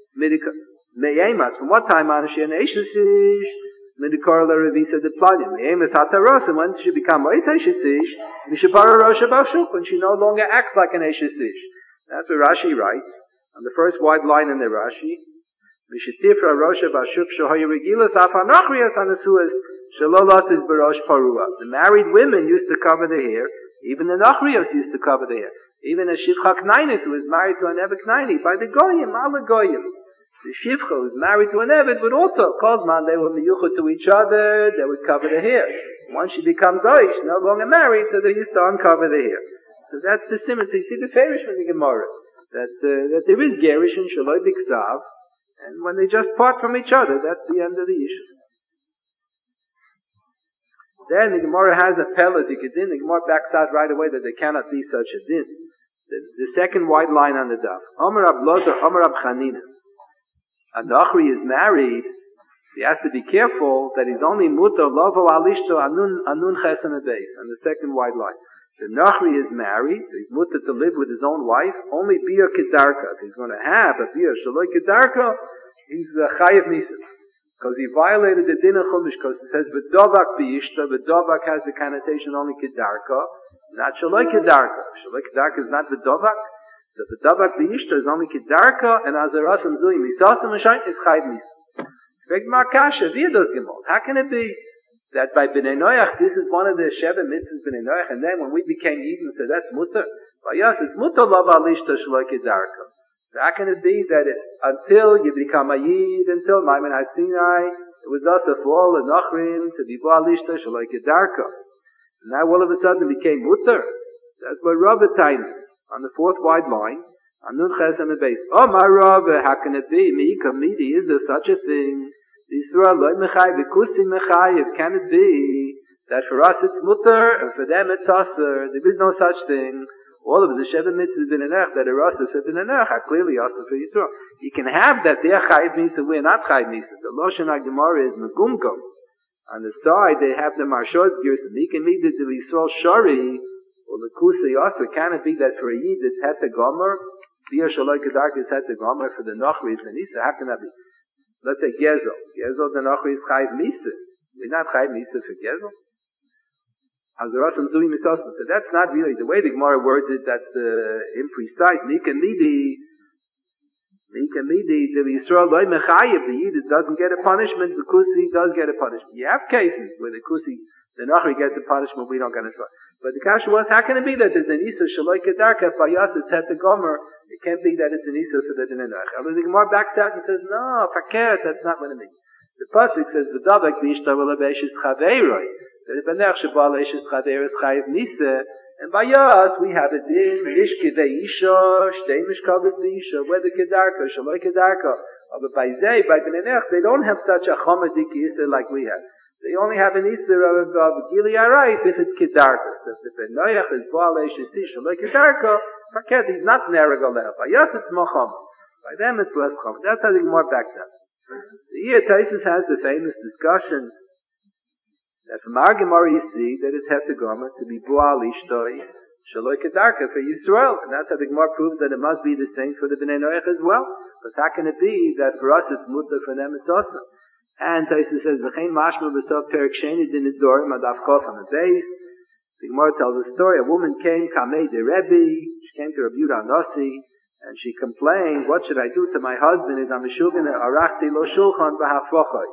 Me'emas. From what time Manashir and Eishes Ish? Midikorola Revisa de Planya. Me'emas Hataros. And when she become Eishes Ish? Mishapara Rosha Bashuk. When she no longer acts like an Eishes Ish. That's what Rashi writes. On the first wide line in the Rashi. Mishatifra Rosha Bashuk Shohoy Regilas Afanachrias Anasuas Shalolas is Barosh Parua. The married women used to cover their hair. Even the Nachrias used to cover their hair. Even a Shivcha Knainis who was married to an Eved Knaini by the Goyim, Ala Goyim. The Shivcha who was married to an Eved would also, Kozman, they were miyuchah to each other, they would cover their hair. Once she becomes Oish, no longer married, so they used to uncover their hair. So that's the simon. So you see the Ferish from the Gemara, that, uh, that there is Gerish and Shaloi B'Ksav, and when they just part from each other, that's the end of the issue. Then the Gemara has a Pella Dikadin, the Gemara backs out right away that there cannot be such a din. The, the second white line on the daf. Omer Rab Lozer, Omer Rab Chanina. A Nachri is married, he has to be careful that he's only mutar lovo alishto anun anun chesed beis on the second white line. The Nachri is married, so he's mutar to live with his own wife, only bia kedarka. If he's going to have a bia shaloi kedarka, he's a chayiv nisim. Because he violated the din of chumash, because it says v'dovak b'yishta, v'dovak has the connotation only kedarka, not shaloi kedarka. Shaloi kedarka is not v'dovak. So v'dovak b'yishta is only kedarka, and azarasam zuyim misasam m'shayim is chayiv nisim. V'eg markasha, v'yah does gemol. How can it be that by Bnei Noach, this is one of the Sheva mitzvahs Bnei Noach, and then when we became Eden, so that's mutter. By us, it's mutter lava alishta shaloi kedarka. So how can it be that it, until you become a Yid, until Maimon HaSinai, it was also for all the Nachrim to be Ba'alishta Shaloi Kedarka. And now all of a sudden it became Mutter. That's what Rabbi Tain on the fourth wide line, on Nun Chesem Beis. Oh my Rabbi, how can it be? Mi'ika Midi, is there such a thing? Yisrael Loi Mechai, V'kusi Mechai, can it be that for us it's Mutter, and for them it's Aser? There is no such thing. All of the Sheva mitzvahs B'nei Noach that are also for B'nei Noach are clearly also for Yisrael. You can have that they're Chayiv Misa, we're not Chayiv Misa. The Loshen HaGemara is Megumgum. On the side, they have the Marshot Gears, and Mika Midah to Yisrael Shari, or the Kusa Yasa. Can it be that for a Yid it's Het Gomer, Bia Shaloi Kedarka is Het Gomer, for the Nochri is Nisa? How can that be? Let's say Gezel. Gezel, the Nochri is Chayiv Misa. We're not Chayiv Misa for Gezel. So that's not really the way the Gemara words it. That's uh, imprecise. Mika midi, mika midi. The Yisrael loy mechayev. The Yid doesn't get a punishment. The Kusi does get a punishment. You have cases where the Kusi, the Nachri gets a punishment. We don't get a punishment. But the kasha was, how can it be that there's an Isa shaloi kedarka by us it's het gomer? It can't be that it's an Isa for the dinanach. And the Gemara backs out and says, no, fakert. That's not what it means. The pasuk says, "V'davak b'ishta v'lebeishis chaveiroi." And by us, we have a din, Mishke Veisha, Shtei Mishkavit Veisha, whether Kedarka, Shaloi Kedarka. But by Zay, by B'nei they don't have such a Chomadik Isser like we have. They only have an Isser of, of Gili Arais if it's Kedarka. So if the B'nei is Baal Eish Shaloi Kedarka, Faket, he's not Neragaleh. By us, it's Mocham. By them it's less common. That's how the Gemara backs up. So here Taisus has the famous discussion that from our Gemara you see that it's Hetegoma to be Bual Ishtoi Shaloi Kedarka for Yisrael. And that's how the Gemara proves that it must be the same for the Bnei Noach as well. But how can it be that for us it's Mutter, for them it's awesome? And Taisus says, V'chein mashma b'sov perik sheni din idorim adaf kof on the base. The Gemara tells a story. A woman came, Kamei de Rebbe. She came to Rabbi Yehuda Nasi, and she complained, what should I do to my husband? Is I'm shulchan arachti lo shulchan b'hafochai.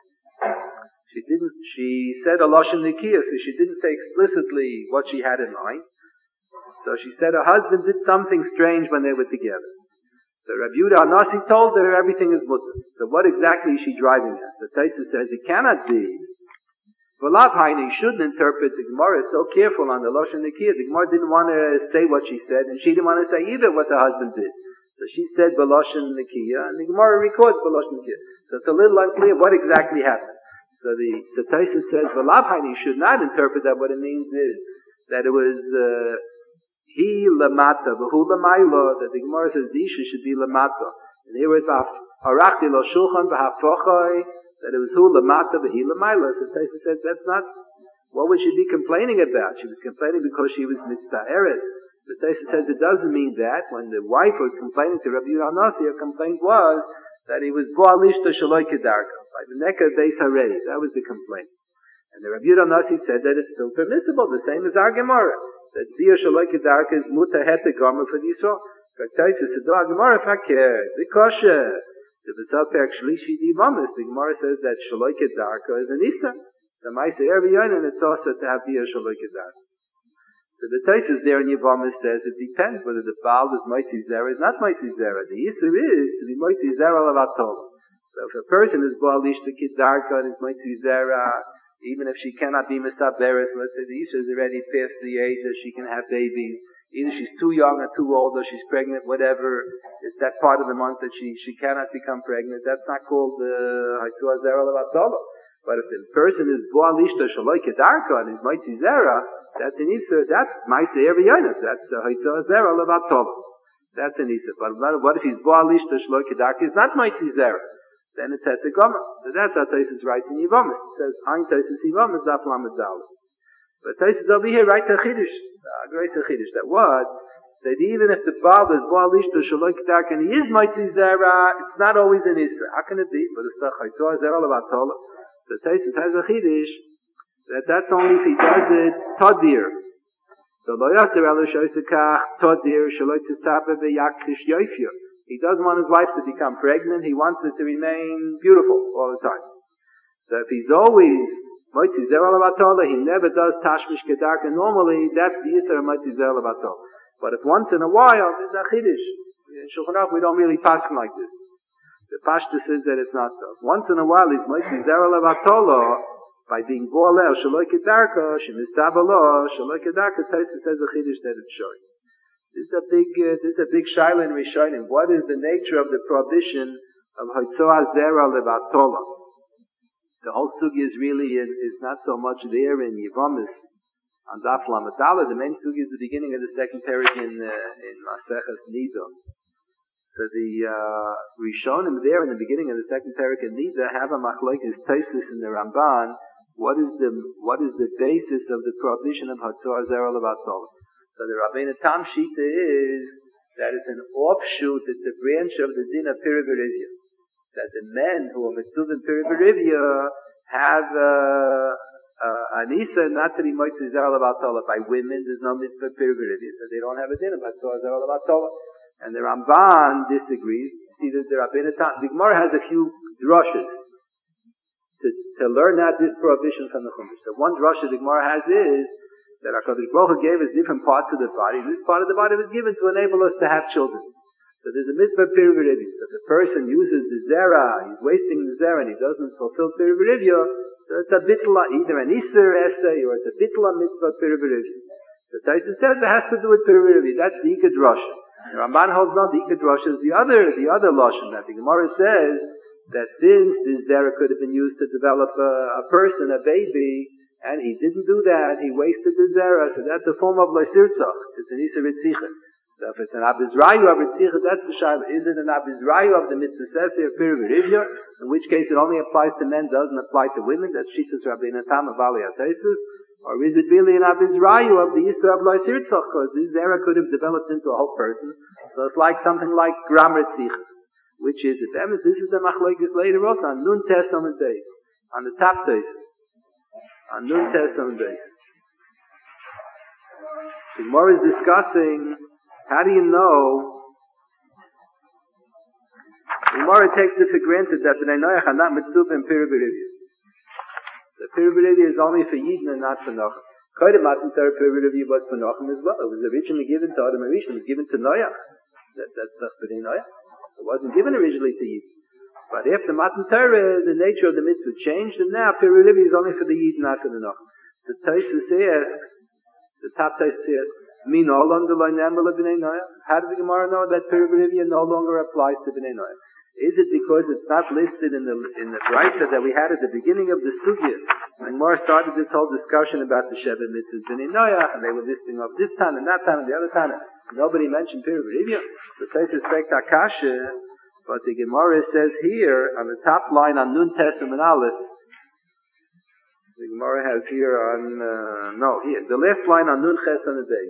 She didn't, she said a lashon nikiyah, so she didn't say explicitly what she had in mind. So she said her husband did something strange when they were together. So Rabbi Yehuda Nasi told her everything is mutter. So what exactly is she driving at? The Taisus says it cannot be. V'lav haini, you shouldn't interpret the Gemara so careful on the lashon nikiyah. The Gemara didn't want to say what she said, and she didn't want to say either what the husband did. So she said b'lashon nikiyah, and the Gemara records b'lashon nikiyah. So it's a little unclear what exactly happened. So the, the Taisus says v'lav haini, you should not interpret that. What it means is that it was uh, he lamata, v'hu lamaylo, that the Gemara says the isha should be lamata. And here it's arachti lo shulchan v'hafochai, that it was hu lamata v'hi lamaylo. So Taisus says that's not, what would she be complaining about? She was complaining because she was mitzva'eret. The Taisus says it doesn't mean that. When the wife was complaining to Rabbi Yehuda Nasi, her complaint was that he was bo'al ishto shaloi kedarka, by the neck of beis harei. That was the complaint. And the Rabbi Yehuda Nasi said that it's still permissible, the same as our Gemara. That Ziyah Shaloi Kedarka is muta hete gomer for Yisrael. But Taisus said, "The Gemara fakir, the kosher, the Besal Perek Shlishi Divamis." The Gemara says that Shaloi Kedarka is an Issa. The Ma'aser every year, and it's also to have Ziyah Shaloi Kedarka. So the Taisus there in Yivamis says it depends whether the Baal is Moitzi Zera is not Moitzi Zera. The Issa is to be Moitzi Zera Levatol. So if a person is Baal Ishta Kedarka and is Moitzi Zera, even if she cannot be misaberes, let's say the Isha is already past the age that she can have babies. Either she's too young or too old, or she's pregnant, whatever. It's that part of the month that she, she cannot become pregnant. That's not called the Haitzua Zera Levatolo. But if the person is Bo'al Ishta Shaloi Kedarka and is Moitzi Zera, that's an Issa, that's Maitze every Yonis. That's the Haitzua Zera Levatolo. That's an Issa. But what if he's Bo'al Ishta Shaloi Kedarka? He's not Moitzi Zera. Then it's at the Gomer. So that's how Taisus writes in Yivamis. It says, Ein Taisus Yivamis, Daf Lamed Daled. But Taisus over here writes a Chiddush, a great Chiddush, that what? That even if the Baal is Bo'al Ishto Shaloi Kedarka and he is Moitzi Zera, it's not always an Isra. How can it be? But it's the Chaitzah Zera Levatol. So Taisus has a Chiddush, that that's only if he does it Todir. So Lo Yaser Elo Shoysekach Todir Shaloi Tzabe V'Yakrish Yoifyo. He doesn't want his wife to become pregnant. He wants her to remain beautiful all the time. So if he's always Moitzi Zera Levatol, he never does Tashmish Kedarka. Normally, that's the Yisra of Moitzi Zera Levatol. But if once in a while, there's a Chiddush. In Shulchan Aruch, we don't really pass him like this. The Pashta says that it's not so. Once in a while, he's Moitzi Zera Levatol, by being Bo'aleh, Shaloi Kedarka, Shemistabalo, Shaloi Kedarka, Taisus says a Chiddush that it's showing. This is a big, uh, this is a big shaila in Rishonim. What is the nature of the prohibition of Haitzah Zera Levatola? The whole sugi is really is, is not so much there in Yivamis on Daf Lamed Daled. The main sugi is the beginning of the second parak in uh, in Maseches Nida. So the uh, Rishonim there in the beginning of the second parak in Nida have a machlokes Taisus in the Ramban. What is the what is the basis of the prohibition of Haitzah Zera Levatola? So the Rabbeinu Tam Shita is that it's an offshoot, it's a branch of the din of Pirivarivya. That the men who are mitzvah in Pirivarivya have uh, uh, an Isa not to be Moitzi Zera Levatol. By women, there's no mitzvah Pirivarivya, so they don't have a din of Haitzah Zera Levatol. And the Ramban disagrees. See, the, the Rabbeinu Tam, the Gemara has a few drushes to, to learn that this prohibition from the Chumash. The one drush the Gemara has is that HaKadosh Baruch Hu gave us different parts of the body. This part of the body was given to enable us to have children. So there's a mitzvah pirivarivya. So if the person uses the zera, he's wasting the zera, and he doesn't fulfill pirivarivya, so it's a bitla, either an iser essay, or it's a bitla mitzvah pirivarivya. So Taisus says it has to do with pirivarivya. That's the Ika Drasha. The Ramban holds no, the Ika Drasha is the other, the other lashon that the Gemara says that since this zera could have been used to develop a, a person, a baby, and he didn't do that, he wasted the zera, so that's a form of leisirtzach. It's an Isser Ritzichen. So if it's an Abizrayu of Ritzicha, that's the Shaila. Is it an Abizrayu of the Mitzvah Sesei or Piri V'Rivya? In which case it only applies to men, doesn't apply to women. That's Shitas Rabbeinu Tam of Bali Ateisus. Or is it really an Abizrayu of the Yisra of Lois Hirtzach? Because this era could have developed into a whole person. So it's like something like Gram Ritzicha. Which is it? This is the Machlokes later also on Nun Tes on the day. On the top day. On Nun Tes on the day. The Gemara is discussing, how do you know? The Gemara takes it for granted that the Bnei Noach are not mitzvah in Piri V'Rivya. The Piri V'Rivya is only for Yidden and not for Noach. Koydem Matan Torah Piri V'Rivya was for Noach as well. It was originally given to Adam Arishon. It was given to Noach. That, that's the Bnei Noach. It wasn't given originally to Yidden. But after Matan Torah, the nature of the mitzvah changed, and now Piri V'Rivya is only for the Yidden, not for the Noach. The Tosfos here, the top Tosfos here, me no longer like Nambal of Bnei Noach. How does the Gemara know that Piri V'Rivya no longer applies to Bnei Noach? Is it because it's not listed in the in the brayta that we had at the beginning of the sugya? When Gemara started this whole discussion about the Sheva Mitzvahs Bnei Noach, and they were listing off this time and that time and the other time, nobody mentioned Piri V'Rivya. The place is Spekt Akasha, but the Gemara says here on the top line on Nun Tes and Aleph. The Gemara has here on uh, no here the last line on Nun Ches on the day.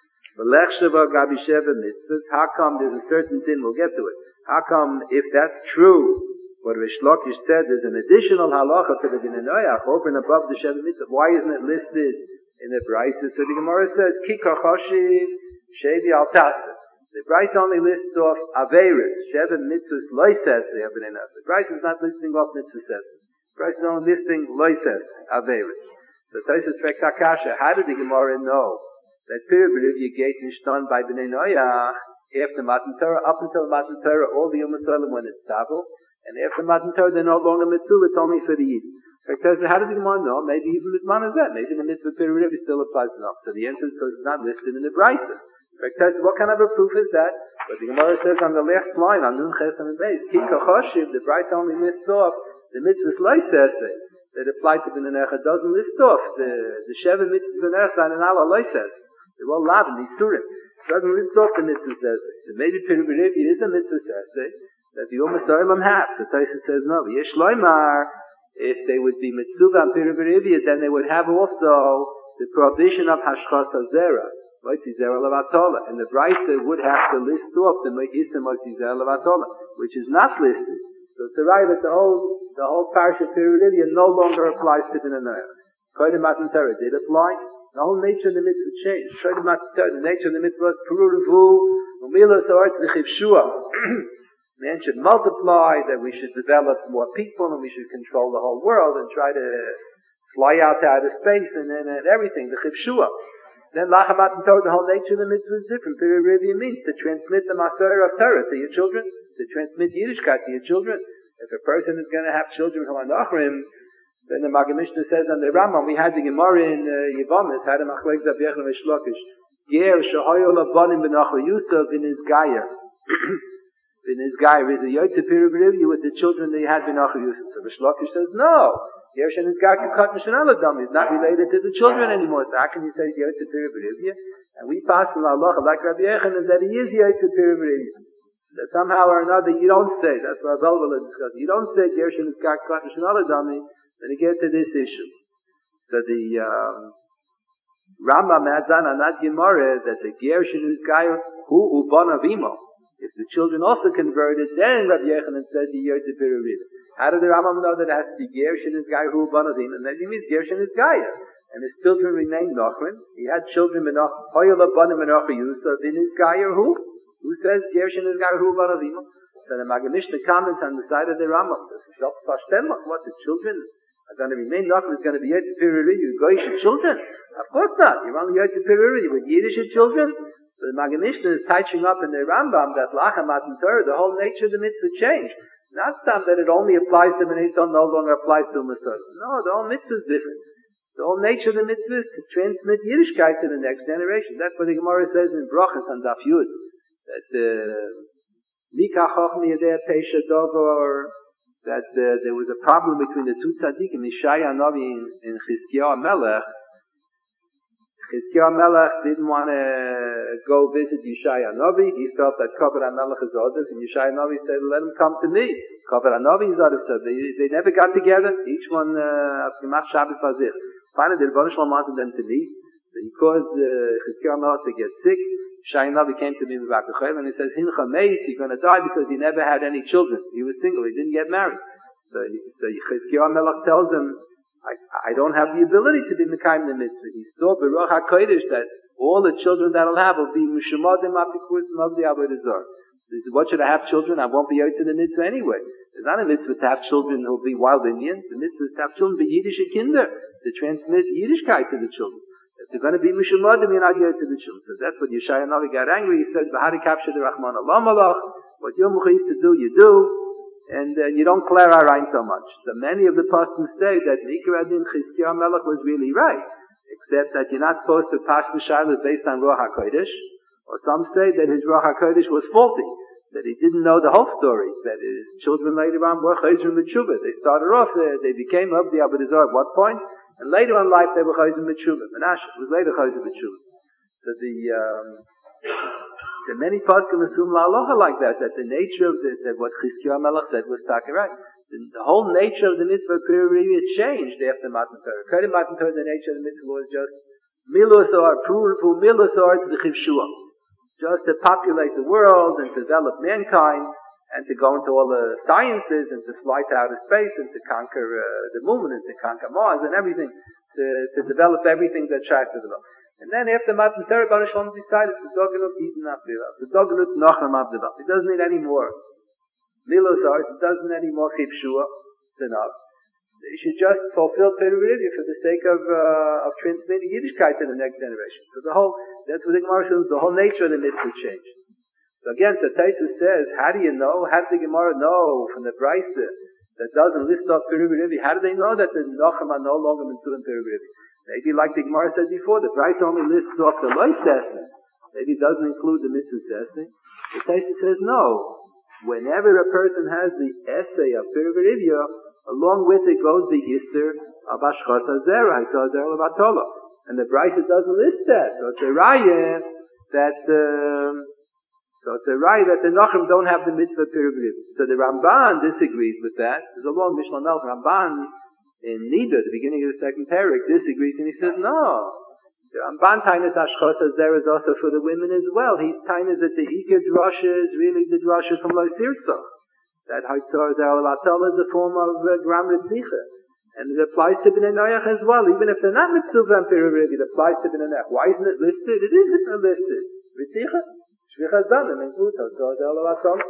How come there's a certain thing, we'll get to it. How come, if that's true, what Rish Lakish said, there's an additional halacha to the Bnei Noach over and above the Sheva Mitzvah, why isn't it listed in the Brisa? So the Gemara says, Ki kachoshiv shevi al taseh. The Brisa only lists off Averis, Sheva Mitzvahs loises the Bnei Noach. The Brisa is not listing off Mitzvah says. The Brisa is only listing loises, Averis. So Tosfos Spekt Akasha, how did the Gemara know that Piri V'Rivya gate is done by Bnei Noach after Matan Torah, up until Matan Torah, all the Yom HaTorah when it's Tavo, and after Matan Torah they're no longer mitzvah, it's only for the Yid. Because how does the Gemara know? Maybe even with Man is that. Maybe the mitzvah Piri V'Rivya still applies enough. So the answer is because it's not listed in the Brisa. Because what kind of a proof is that? But the Gemara says on the last line, on Nun Ches and Beis, Ki Kachoshiv, the Brisa only lists off the mitzvahs loisesei that apply to Bnei Noach. It doesn't list off the the Sheva mitzvahs Bnei Noach and Allah loisesei. They're all loud in these surim. It doesn't list off the mitzvah says. So maybe Piri V'Rivya is a mitzvah says that the Ummah Soilam have. So Tosfos says no. Yesh loymar, if they would be mitzvah and Piri V'Rivya, then they would have also the prohibition of hashchas hazera, moitzi zera levatola, and the Brisa would have to list off the moitzi zera levatola, which is not listed. So it's right that the whole the whole parsha Piri V'Rivya no longer applies to Bnei Noach. Koydem Matan Torah did apply. The whole nature of the mitzvah changed. The nature of the mitzvah was Peruruvu, Umilos Arts V'Chivshua. Man should multiply, that we should develop more people, and we should control the whole world, and try to fly out to outer space, and then and everything, the Chivshua. Then Lachamat and Torah, the whole nature of the mitzvah is different. Piri V'Rivya means to transmit the Masorah of Torah to your children, to transmit Yiddishkeit to your children. If a person is going to have children from Anachrim, then the Maggid Mishnah says on the Rambam, we had the Gemara in uh, Yevamis, had a Machlokes of Yechon Rish Lakish, Ger shehoyo lavanim b'nachar Yusuf in his Gayer. In his Gayer is a Yotze Piri V'Rivya with the children that he had b'nachar Yusuf. So Rish Lakish says, no, Ger shen his Gayer k'kat mishan aladam, he's not related to the children anymore. So how can you say Yotze Piri V'Rivya? And we pass from Allah, like Rabbi Yechon, is that he is Yotze Piri V'Rivya. That somehow or another you don't say, that's what Abel will discuss, you don't say Ger shen his Gayer k'kat mishan aladam. Then you get to this issue. So the um, Rambam adds on on that Gemara that the Gershon is guy who uban avimo. If the children also converted, then Rabbi Yechanan said the Yotze Piri V'Rivya. How did the Rambam know that it has to be Gershon is guy who uban avimo? And then he means Gershon is guy, and his children remained Nochrin. He had children in Hoyel abanim in Yusuf in his guy who who says Gershon is guy who uban avimo. So the Maggid Mishnah comments on the side of the Rambam. This is self-pashtemach. What the children are going to remain Nochrin is going to be Yotze Piri V'Rivya, Goyish children. Of course not. You're only Yotze Piri V'Rivya with Yiddish children. So the Maggid Mishnah is touching up in the Rambam that Lacha Matan Torah, the whole nature of the mitzvah changed. Not some that it only applies to Bnei Yisrael, no longer applies to Masor. No, the whole mitzvah is different. The whole nature of the mitzvah is to transmit Yiddishkeit to the next generation. That's what the Gemara says in Brachas on Daf Yud. That Mika Chochmi Yedei Pesha Dovor, that uh, there was a problem between the two tzaddikim, Yeshaya Navi and Chizkiyahu Melech. Chizkiah Melech didn't want to go visit Yeshaya Novi. He felt that Kavod HaMelech is Odif, and Yeshaya Novi said, let him come to me. Kavod HaNovi is Odif. So they, they never got together. Each one, Gemach Shabbos Lazich. Finally, the Rebbeinu Shalom wanted them to meet. So he caused uh, Chizkiah Melech to get sick. Yeshaya Novi came to me with Bakachel, and he says, Hincha Meis, you're going to die because he never had any children. He was single. He didn't get married. So, so Chizkiah Melech tells him, I, I don't have the ability to be Mekayim the mitzvah. He saw Baruch HaKodesh that all the children that I'll have will be Mishumadim Apikusim of the Avodah Zarah. He said, what should I have children? I won't be out to the mitzvah anyway. There's not a mitzvah to have children who will be wild Indians. The mitzvah is to have children be Yiddish Kinder, to transmit Yiddishkeit to the children. If they're going to be Mishumadim, you're not out to the children. So that's what Yeshaya Navi got angry. He said, V'hari kapshe the Rahman Allah Malach. What you're mechuyev to do, you do. And uh, you don't clear our rein so much. So many of the pastors say that Nikar Adin Chizkiah Melech was really right, except that you're not supposed to pass the Shiloh based on Ruach HaKodesh. Or some say that his Ruach HaKodesh was faulty, that he didn't know the whole story, that his children later on were Chayzer Metshuva. They started off, they, they became of the Avodah Zarah at what point? And later in life they were Chayzer Metshuva. Menashe was later Chayzer Metshuva. So the, um, The many poskim assume la halacha like that, that the nature of the, that what Chizkiah Melech said was takarai. The, the whole nature of the mitzvah period changed after Matan Torah. According to Matan Torah, the nature of the mitzvah was just milus or prurufu milus or to the chivshua, just to populate the world and to develop mankind and to go into all the sciences and to fly to outer space and to conquer uh, the moon and to conquer Mars and everything, to, to develop everything that tries to develop. And then after Matan Torah, Baruch Shalom decided to doganut Eden Abdivav, to doganut Nachem Abdivav. It doesn't need any more milos art, it doesn't need any more chipshua. It's enough. You should just fulfill Peruvidia for the sake of uh, of transmitting Yiddishkeit to the next generation. So the whole, that's what the Gemara says, the whole nature of the mitzvah changed. So again, so Taisus says, how do you know? How does the Gemara know from the Brisa that doesn't list off Peruvidia? How do they know that the Nachem are no longer Mitzvah in Peruvidia? Maybe like the Gemara said before, the Brisa only lists off the life testing. Maybe it doesn't include the mitzvah testing. The Taisus says no. Whenever a person has the essay of Peruvidia, along with it goes the Yisr of Ashchot HaZerah, HaZerah L'Batola. And the Brisa doesn't list that. So it's a raya that, um, so it's a raya that the Nachem don't have the mitzvah Peruvidia. So the Ramban disagrees with that. There's a long Mishnah Melch. Ramban in Nida, the beginning of the second parak, disagrees and he says, no. The Ramban Tainas Ashchot HaZerah is also for the women as well. He's Tainas that the Ikar Drasha is really the Drasha from Loisirtzach. That Haitzor Zerah L'Batola is a form of uh, Gram Ritzicha. And it applies to Bnei Noach as well. Even if they're not Mitzvah and Peruvidia, it applies to Bnei Noach. Why isn't it listed? It isn't listed. Ritzicha, Shvichas Damim, and Gut, Haitzor Zerah L'Batola.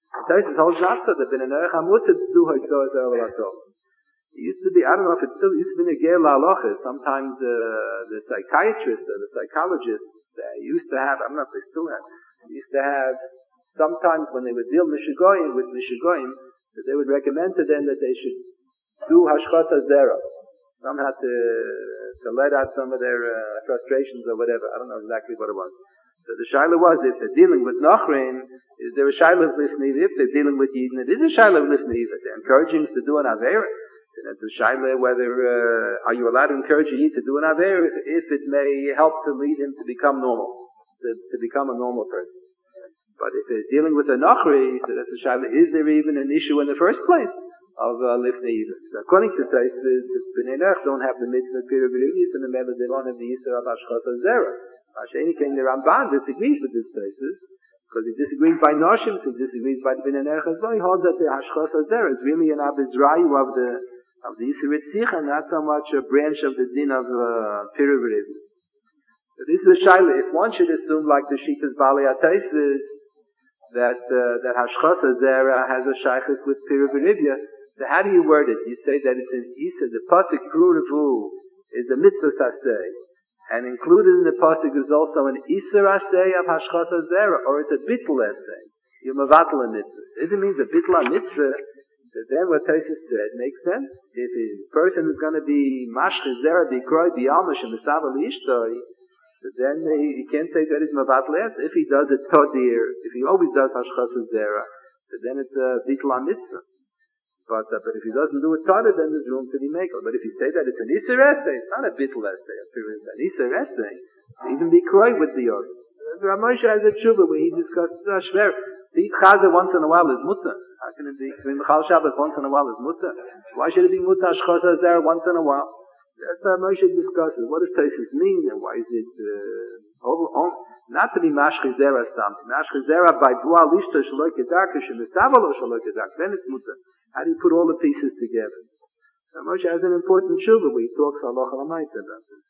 It holds not so that Bnei Noach Hamutz to do Haitzor Zerah L'Batola. It used to be, I don't know if it still used to be Negei L'Halacha. Sometimes uh, the psychiatrists or the psychologists they used to have, I don't know if they still have, they used to have, sometimes when they would deal Mishigoyim with Mishigoyim, that they would recommend to them that they should do Hashchot HaZerah. Some had to, to let out some of their uh, frustrations or whatever. I don't know exactly what it was. So the shaila was, if they're dealing with Nachrin, is there a shaila of Lifnei? If they're dealing with Yidin, it is a shaila of Lifnei. They're encouraging us to do an Aveira. And it's a shaila whether, uh, are you allowed to encourage a Yid to do an Aveira if it may help to lead him to become normal, to, to become a normal person. But if they're dealing with a Nachri, so that's a shaila, is there even an issue in the first place of uh, Lifnei? So according to Taisus, the Bnei Noach don't have the mitzvah of Peruvidia, and the Mela they don't have the Yisra of Ashchot HaZerah. Asheni came the Ramban disagrees with this Taisus, because he disagrees by Noshim, so he disagrees by the Bnei Noach as well. He holds that the Ashchot HaZerah is really an Abizrayu of the of the Yisra Ritzicha, not so much a branch of the din of uh, Peruvidia. So this is a shaila. If one should assume, like the Shitas Bali Ataisis, that uh, that Hashchot HaZerah has a shaychus with Peruvidia, so how do you word it? You say that it's an Isa, the pasuk Pruruvu is a mitzvah saseh, and included in the pasuk is also an Isa aseh of Hashchot HaZerah, or it's a bittul aseh. You mavatal a mitzvah. If it means a bittul mitzvah, so then what Taisus said makes sense. If a person is going to be mashchis zera b'kroi b'yalmash and misava l'ishtoi, so then he, he can't say that it's mavatal aseh. If he does it todir, if he always does hashchas zera, so then it's a bittul mitzvah. But, uh, but if he doesn't do it Tana, then there's room to be makel. But if you say that it's an Isser essay, it's not a bittul essay. It's an Isser essay. Even be kroy with the Yod. Rav Moshe has a tshuva where he discusses uh, shver. To eat chazer once in a while is mutter. How can it be? To eat Mechal Shabbos once in a while is mutter. Why should it be mutter shchosa there once in a while? That's how Moshe discusses. What does Taisus mean, and why is it uh, over, on, not to be mashchizera something. Mashchizera by dua lishta shaloi kedak, shemisavalo shaloi kedak. Then it's mutter. How do you put all the pieces together? So Moshe has an important tshuva where he talks halacha l'maita about this.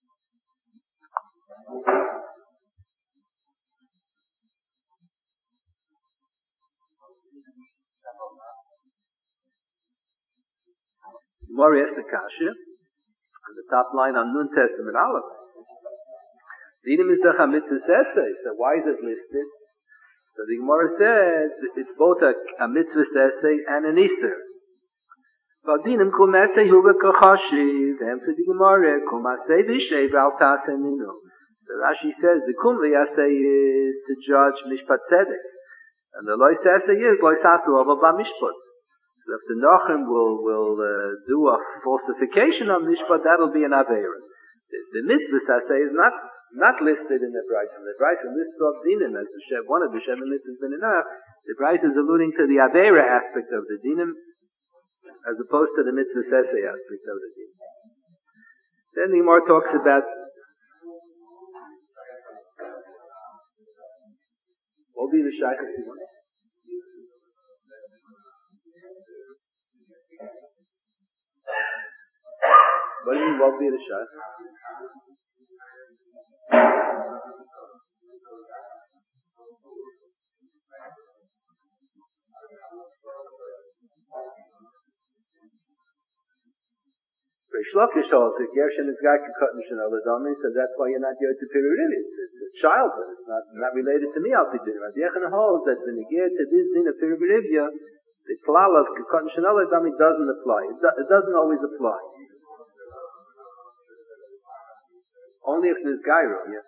Gemara asked the kasha on the top line on Nun Testament Aleph. Dinim is the mitzvah essay. So why is it listed? So the Gemara says it's both a, a mitzvah essay and an Easter. But dinim kum essay huva kachashi. The answer to the Gemara kum essay v'shei v'al tasei minu. So Rashi says the kum essay is to judge mishpat tzedek, and the lois essay is lois asu ava ba mishpat. So if the Nachem will, will uh, do a falsification of Mishpat, that'll be an Aveira. The, the mitzvah say is not, not listed in the Brayta. The Brayta lists of Dinim as the Shev, one of the Shev mitzvahs been enough. The Brayta is alluding to the Aveira aspect of the Dinim, as opposed to the mitzvah say aspect of the Dinim. Then the Gemara talks about what will be the Shaykhs you want? What do you mean, what will be the shayach? Rish Lakish holds that Gershon is Gak Katan Shanal Adami, so that's why you're not yet to Pirurili. It's a childhood. It's not, not related to me, I'll be doing. Rabbi Yechon holds that when you get to this din of Pirurivya, the klal of Katan Shanal Adami doesn't apply. It, do, it doesn't always apply. Only if there's gyro, yeah.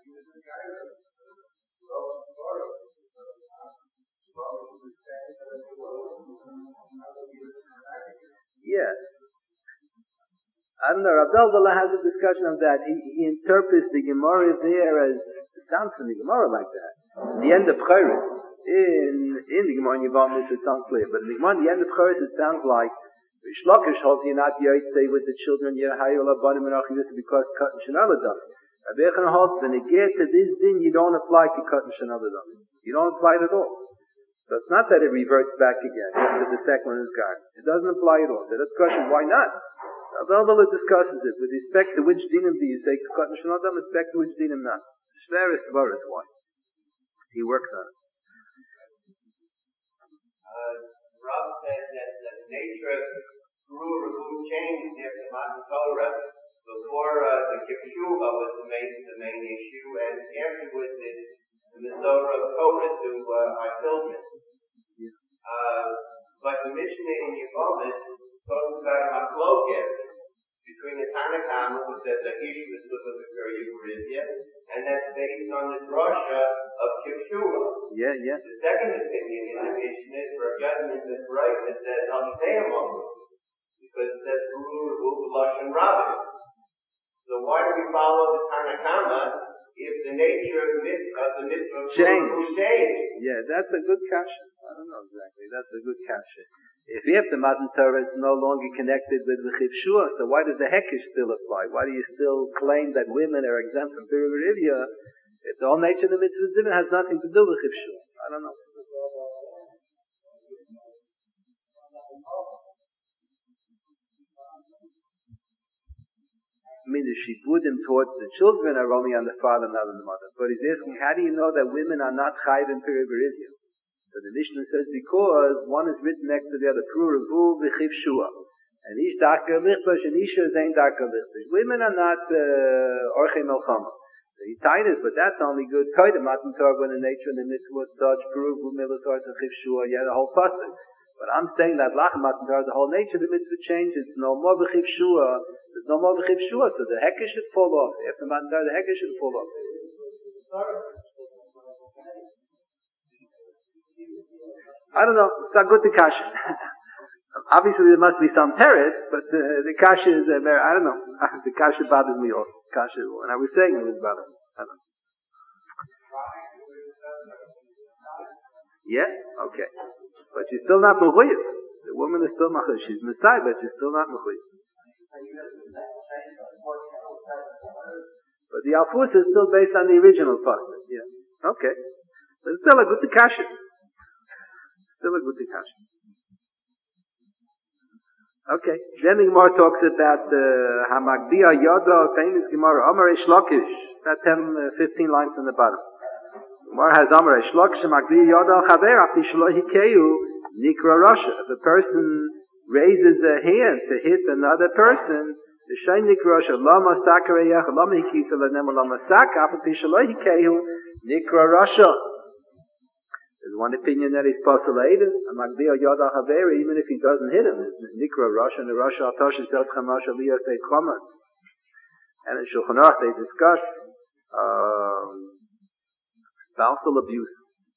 Yes. I don't know, Rav Dovela has a discussion of that. He, he interprets the Gemara there as, it sounds from the Gemara like that. In the end of Chayris, in, in the Gemara in Yevamot it sounds clear, but in the Gemara in the end of Chayris it sounds like Rish Lakish holds you're not Yaitse with the children, Yehayu Labanim and Achidus because Katan Shanaladah. Rabbi Yechon holds when you get to this din, you don't apply to Katan Shanaladah. You don't apply it at all. So it's not that it reverts back again after the second one is gone. It doesn't apply at all. So that's the question, why not? Rabbi discusses it with respect to which dinim do you say Katan Shanaladah, with respect to which dinim not. Shveris Tvaris, why? He works on it. Uh, Rob said that the nature of Guru Rabu changed after Matan Torah. Before uh, the Kipshuva was the main, the main issue, and afterwards it's the Mitzvah of Torah to uh, our children. Yeah. Uh, but the Mishnah in Yevamot talks about a machloket between the Tanakhama, who says that Ish Mitzvah of Eucharistia, and that's based on the drasha of Kipshuva. Yeah, yeah. The second opinion in the Mishnah is for a judgment that's right that says Al-Shteimon, because that's Guru Rabu Lashon Rabbi. So why do we follow the Tanakhama if the nature of, myth, of the mitzvah changed? Yeah, that's a good kasha. I don't know exactly. That's a good kasha. If you have the Matan Torah, it's no longer connected with the Chivshua, so why does the Hekesh still apply? Why do you still claim that women are exempt from Pirurivya if the whole nature of the mitzvah divin has nothing to do with Chivshua? I don't know. I mean, the shibudim towards the children are only on the father, not on the mother. But he's asking, how do you know that women are not chayiv in Pirurivya? So the Mishnah says because one is written next to the other, Pruruvu v'chiv shua. And each darker lichbash and isha is ain't darker lichbash. Women are not orchei melchama. So he tied it, but that's only good. Koydem matan Torah when the nature and the mitzvah was such, Pruruvu milator v'chiv shua, you had a whole pasuk. But I'm saying that lachem matan Torah, the whole nature of the mitzvah changes. No more v'chiv shua. There's no more v'chiv shua, so the hekesh should fall off. After matan Torah, the hekesh should fall off. I don't know. It's a good discussion. Obviously there must be some teretz, but the, the kasha is, uh, I don't know, the kasha bothers me also. Kasha, when I was saying it was bothering me. I don't know. Yeah? Okay. But she's still not mechuyev. The woman is still mechuyev. She's Messiah, but she's still not mechuyev. But the alfus is still based on the original pasuk. Yeah. Okay. But it's still a good kasha. Still a good kasha. Okay. Then the Gemara talks about the uh, Hamagbiya Yada, famous Gemara, Amar Eish Lakish. About ten, uh, fifteen lines on the bottom. Gemara has Amar Eish Lakish, Hamagbiya Yada Chaver, Afti Shelo Hikeyu, Nikra Rasha. If a person raises a hand to hit another person, the Shain Nikra Rasha, Lama Sakareyach, Lama Hikisa Lanema Lama Saka, Afti Shelo Hikeyu, Nikra Rasha. There's one opinion that he's postulated, a Magbiya Yada Haveri, even if he doesn't hit him. It's Nikra Rasha, and the Rasha Atash is Telchem Rasha Liyah Seit Chomer. And in Shulchan Aruch they discuss um, spousal abuse.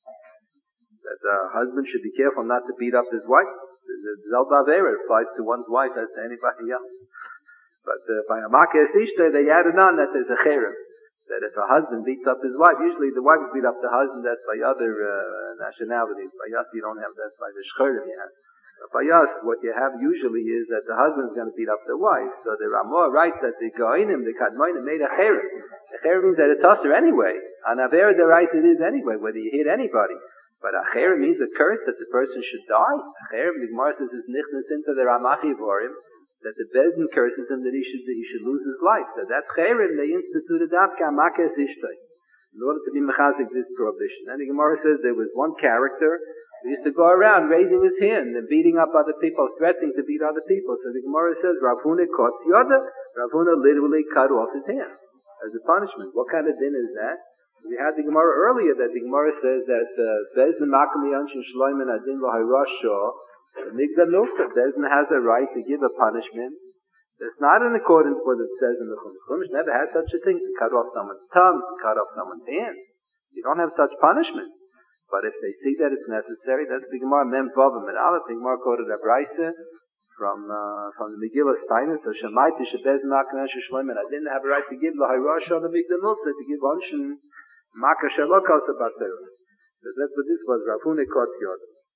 That a husband should be careful not to beat up his wife. The Zelba Avera applies to one's wife as to anybody else. But uh, by Amakes Ishtay, they added on that there's a cherem. That if a husband beats up his wife, usually the wife beat up the husband, that's by other uh, nationalities. By us, you don't have that, by the shcherim you have. But by us, what you have usually is that the husband's going to beat up the wife. So the Ramah writes that the Goinim, the Kadmoinim, made a cherem. The cherem means that it's usher anyway. On Avera, the right it is anyway, whether you hit anybody. But a cherem means a curse that the person should die. A cherem, the Gemara says, is nichnas into the Ramachi Vorim, that the Bezdin curses him that he should he should lose his life. So that's cherem, they instituted Davka Makes Ishtay in order to be mechazik this prohibition. And the Gemara says there was one character who used to go around raising his hand and beating up other people, threatening to beat other people. So the Gemara says Rav Huna caught Yoda. Rav Huna literally cut off his hand as a punishment. What kind of din is that? We had the Gemara earlier that the Gemara says that Bezdin Makam Yanshin Shloim and Adin L'Hayrasha. The Migdal Nufta, Bezdin has a right to give a punishment that's not in accordance with what it says in the Chumash. Chumash never had such a thing to cut off someone's tongue, to cut off someone's hand. You don't have such punishment. But if they see that it's necessary, that's the Gemara Mem Vavim and Aleph. The Gemara quoted a brayso from uh, from the Megillah Steiner. So Shemaiti Shebezdin Makam Shloim and I didn't have a right to give L'Hayrasha the Migdal Nufta to give Anshin Maka Shalokos about there. So that's what this was. Rav Huna Kot Yod.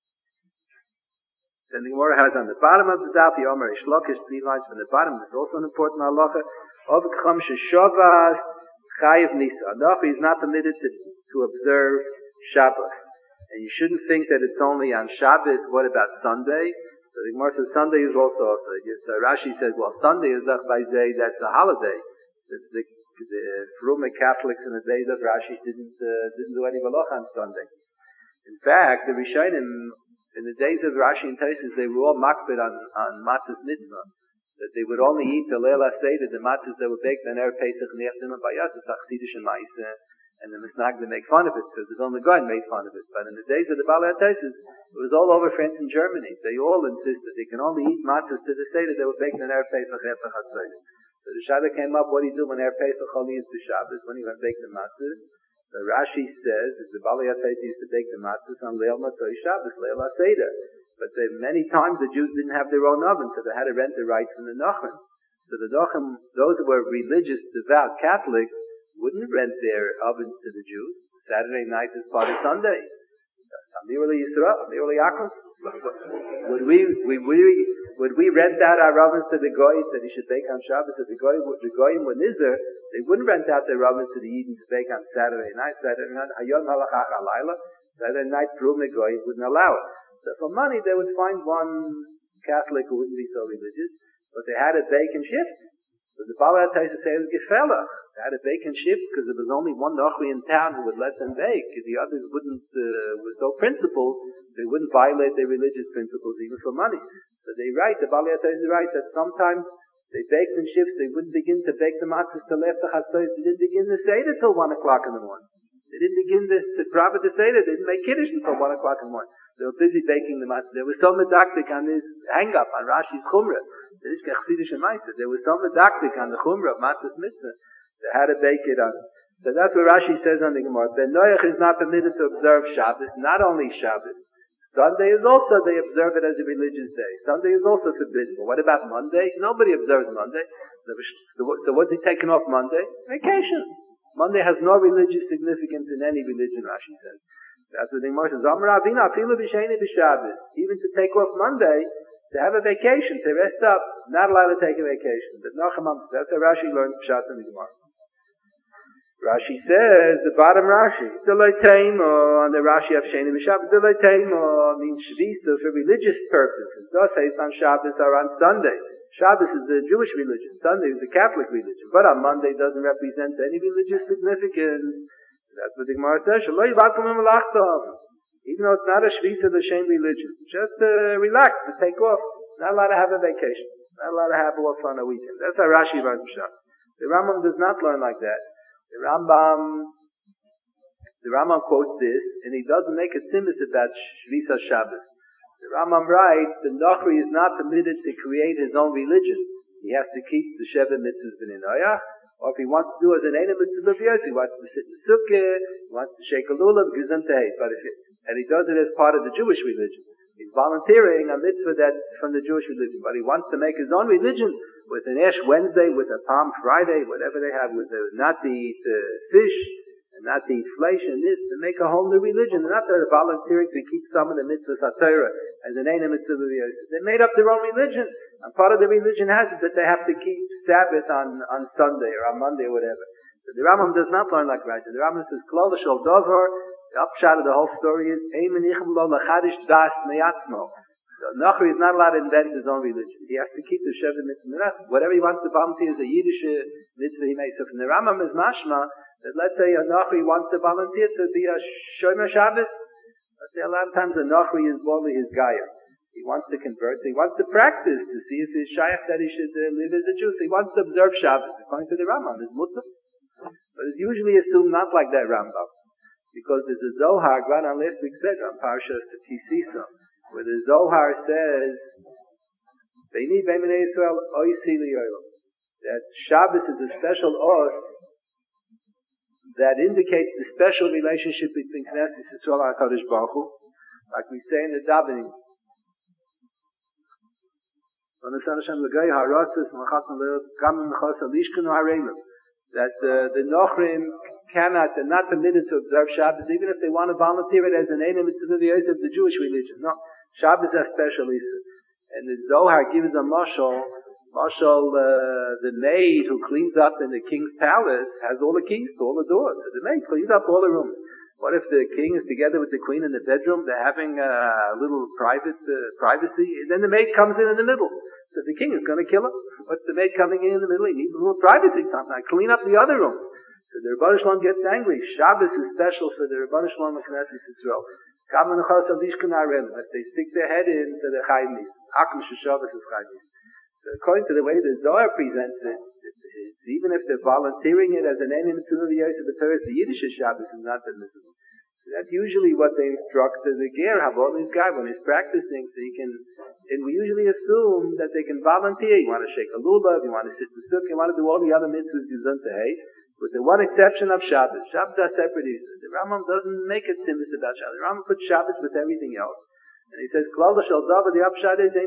Then the Gemara has on the bottom of the daf, the Omer Ishlokish, three lines from the bottom. There's also an important halacha. Of Cham Shavas Chayiv Nisa. Anachi is not permitted to, to observe Shabbos. And you shouldn't think that it's only on Shabbos. What about Sunday? So the Gemara says Sunday is also. So Rashi says, well, Sunday is Zach by Zay, that's a holiday. The, the, the Frume Catholics in the days of Rashi didn't uh, didn't do any malacha on Sunday. In fact, the Rishonim in the days of Rashi and Taisus, they were all makbid on, on matzahs mitzvah. That they would only eat the Leila Seder, the matzahs that were baked on Erev Pesach and Yechdim and Bayas, the Chasidish and Maisa, and the Misnag they make fun of it, because the Vilna Gaon made fun of it. But in the days of the Balei Taisus, it was all over France and Germany. They all insisted they can only eat matzahs to the Seder that were baked on Erev Pesach and Erev Chatzayim. So the Shabbos came up, what do you do when Erev Pesach only is the Shabbos, when you bake the matzahs? So Rashi says that the Balei Taisus used to bake the matzahs on Leil Matzah Shabbos, Leil Seder. But they, many times the Jews didn't have their own oven, so they had to rent the rights from the Nachum. So the Nachum, those who were religious, devout Catholics, wouldn't rent their ovens to the Jews. Saturday night is part of Sunday. Amirli Yisrael, Amirli Akum. Would we, we, we, would we rent out our ovens to the Goy that he should bake on Shabbos? If the Goy, the Goyim were Nizar, they wouldn't rent out their ovens to the Eden to bake on Saturday night. Saturday night, Hayom Halachach Alayla. Saturday night, Prum the Goy wouldn't allow it. So for money, they would find one Catholic who wouldn't be so religious, but they had it bake and shift. So the Balei Taisus said it was Gefelach. They had it bake and shift because there was only one Nochri in town who would let them bake. The others wouldn't, uh, were so principled, they wouldn't violate their religious principles even for money. So they write, the Balei Taisus writes that sometimes they baked in shifts, they wouldn't begin to bake the matzahs till after Chatzos. They didn't begin to Seder till one o'clock in the morning. They didn't begin to, to Prophet to Seder, they didn't make Kiddush until one o'clock in the morning. They were busy baking the matzah. They were so medactic on this hang-up, on Rashi's Chumrah. There is Chasidish and Maisa. They were so medactic on the Chumrah of Matzah's Mitzvah. They had to bake it on. So that's what Rashi says on the Gemara. Ben Noach is not permitted to observe Shabbos, not only Shabbos. Sunday is also, they observe it as a religious day. Sunday is also forbidden. But what about Monday? Nobody observes Monday. So what's he taking off Monday? Vacation. Monday has no religious significance in any religion, Rashi says. That's what the Gemara says. Even to take off Monday, to have a vacation, to rest up, not allowed to take a vacation. But Nachman, that's how Rashi learns Pshat in the Gemara. Rashi says, the bottom Rashi, on the Rashi of Sheni B'Shabbat, means Shvisa for religious purposes. Thus, it's on Shabbos or on Sunday. Shabbos is the Jewish religion. Sunday is the Catholic religion. But on Monday doesn't represent any religious significance. That's what the Gemara says. Even though it's not a Shvisa, the Shem religion. Just uh, relax, to take off. Not allowed to have a vacation. Not allowed to have off on a weekend. That's how Rashi learns Pshat. The Rambam does not learn like that. The Rambam, the Rambam quotes this, and he doesn't make a simus about Shvisa Shabbos. The Rambam writes, the Nochri is not permitted to create his own religion. He has to keep the Sheva Mitzvahs B'nei Noach, or if he wants to do as an Eina Mitzvah B'Yos, he wants to sit in the Sukkah, he wants to shake a lulav, gives him tehit. But if it, and he does it as part of the Jewish religion. He's volunteering a mitzvah that's from the Jewish religion, but he wants to make his own religion with an Ash Wednesday, with a Palm Friday, whatever they have, with a, not to eat uh, fish, and not to eat flesh, and this, to make a whole new religion. They're not there volunteering to keep some of the mitzvahs HaTorah as an Eina Mitzvah B'Yos. They made up their own religion, and part of the religion has it that they have to keep Sabbath on, on Sunday, or on Monday, or whatever. So the Rambam does not learn like Rashi. The Rambam says, Klal Shel Dover. The upshot of the whole story is, so Nochri is not allowed to invent his own religion. He has to keep the Sheva Mitzvah. Whatever he wants to volunteer is a Yiddish mitzvah he makes. So from the Rambam is mashma, that let's say a Nochri wants to volunteer to be a Shomer Shabbos. Let's say a lot of times a Nochri is only his Gayer. He wants to convert, so he wants to practice to see if he's shaykh that he should uh, live as a Jew. So he wants to observe Shabbos. According to the Rambam, is mutter. But it's usually assumed not like that Rambam. Because there's a Zohar, Gran on last week's said on Parshas to Tisisa, where the Zohar says, Beini B'Minei Yisrael Oisi Li'olam, that Shabbos is a special oath that indicates the special relationship between Knesset Yisrael and HaKadosh Baruch Hu, like we say in the davening. That uh, the Nochrim cannot, they're not permitted to observe Shabbos, even if they want to volunteer it as an Eina Mitzvah B'Yos of the Jewish religion. No, Shabbos is special Issa. And the Zohar gives a mashal, mashal, uh, the maid who cleans up in the king's palace has all the keys to all the doors. So the maid cleans up all the rooms. What if the king is together with the queen in the bedroom? They're having a little private uh, privacy, and then the maid comes in in the middle. So the king is going to kill her. What's the maid coming in in the middle? He needs a little privacy sometimes. Clean up the other room. So the Rebbeinu Shalom gets angry. Shabbos is special for the Rebbeinu Shalom of Knesset Yisrael. If they stick their head in to the Chaymis, Akum Shabbos is Chaymis. So according to the way the Zohar presents it, it's, even if they're volunteering it as an Eina Mitzvah B'Yos of the Torah, the Yiddish Shabbos is not the mitzvah. So that's usually what they instruct the ger, have all these guys when he's practicing, so he can, and we usually assume that they can volunteer. You want to shake a lulav, you want to sit in the sukkah, you want to do all the other mitzvahs you don't say, with the one exception of Shabbos. Shabbos are separate issues. The Rambam doesn't make it simus about Shabbos. The Rambam puts Shabbos with everything else. And he says, Klal Shel Dover, the upshot is,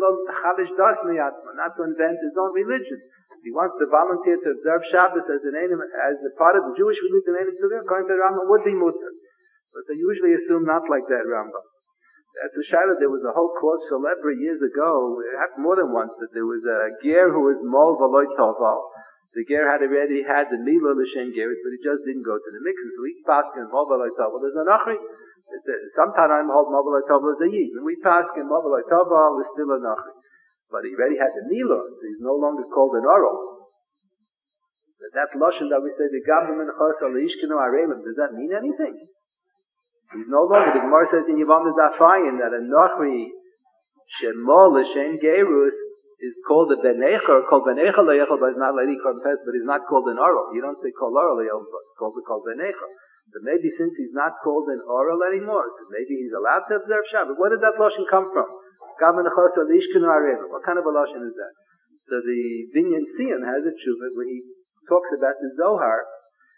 not to invent his own religion. He wants to volunteer to observe Shabbos as an as a part of the Jewish religion, according to the Rambam, would be mutter. But they usually assume not like that Rambam. At the Shiloh, there was a whole court celebrity years ago, it happened more than once, that there was a ger who was mol v'loy toval. The ger had already had the Mila L'Shem Gerit, but he just didn't go to the mikvah, so he passed in mol v'loy toval. There's an achri. Sometimes I'm hold mol v'loy toval as a yid. When we passed in mol v'loy toval, there's still an achri. But he already had the Mila, so he's no longer called an oral. That Lashon that we say, the Gabim and Chos al-Ishkenu Arelim, does that mean anything? He's no longer, the Gemara says in Yevamah Zafayin that a Nochri Shemol L'Shem Gerus is called a Benecha, or called Benecha Le'echel, but it's not Le'li Confess, but he's not called an Oral. You don't say called Oral Le'echel, but it's called, called Benecha. But maybe since he's not called an Oral anymore, so maybe he's allowed to observe Shabbat. Where did that Lashon come from? What kind of a Lashon is that? So the Binyan Sion has a tshuva where he talks about the Zohar.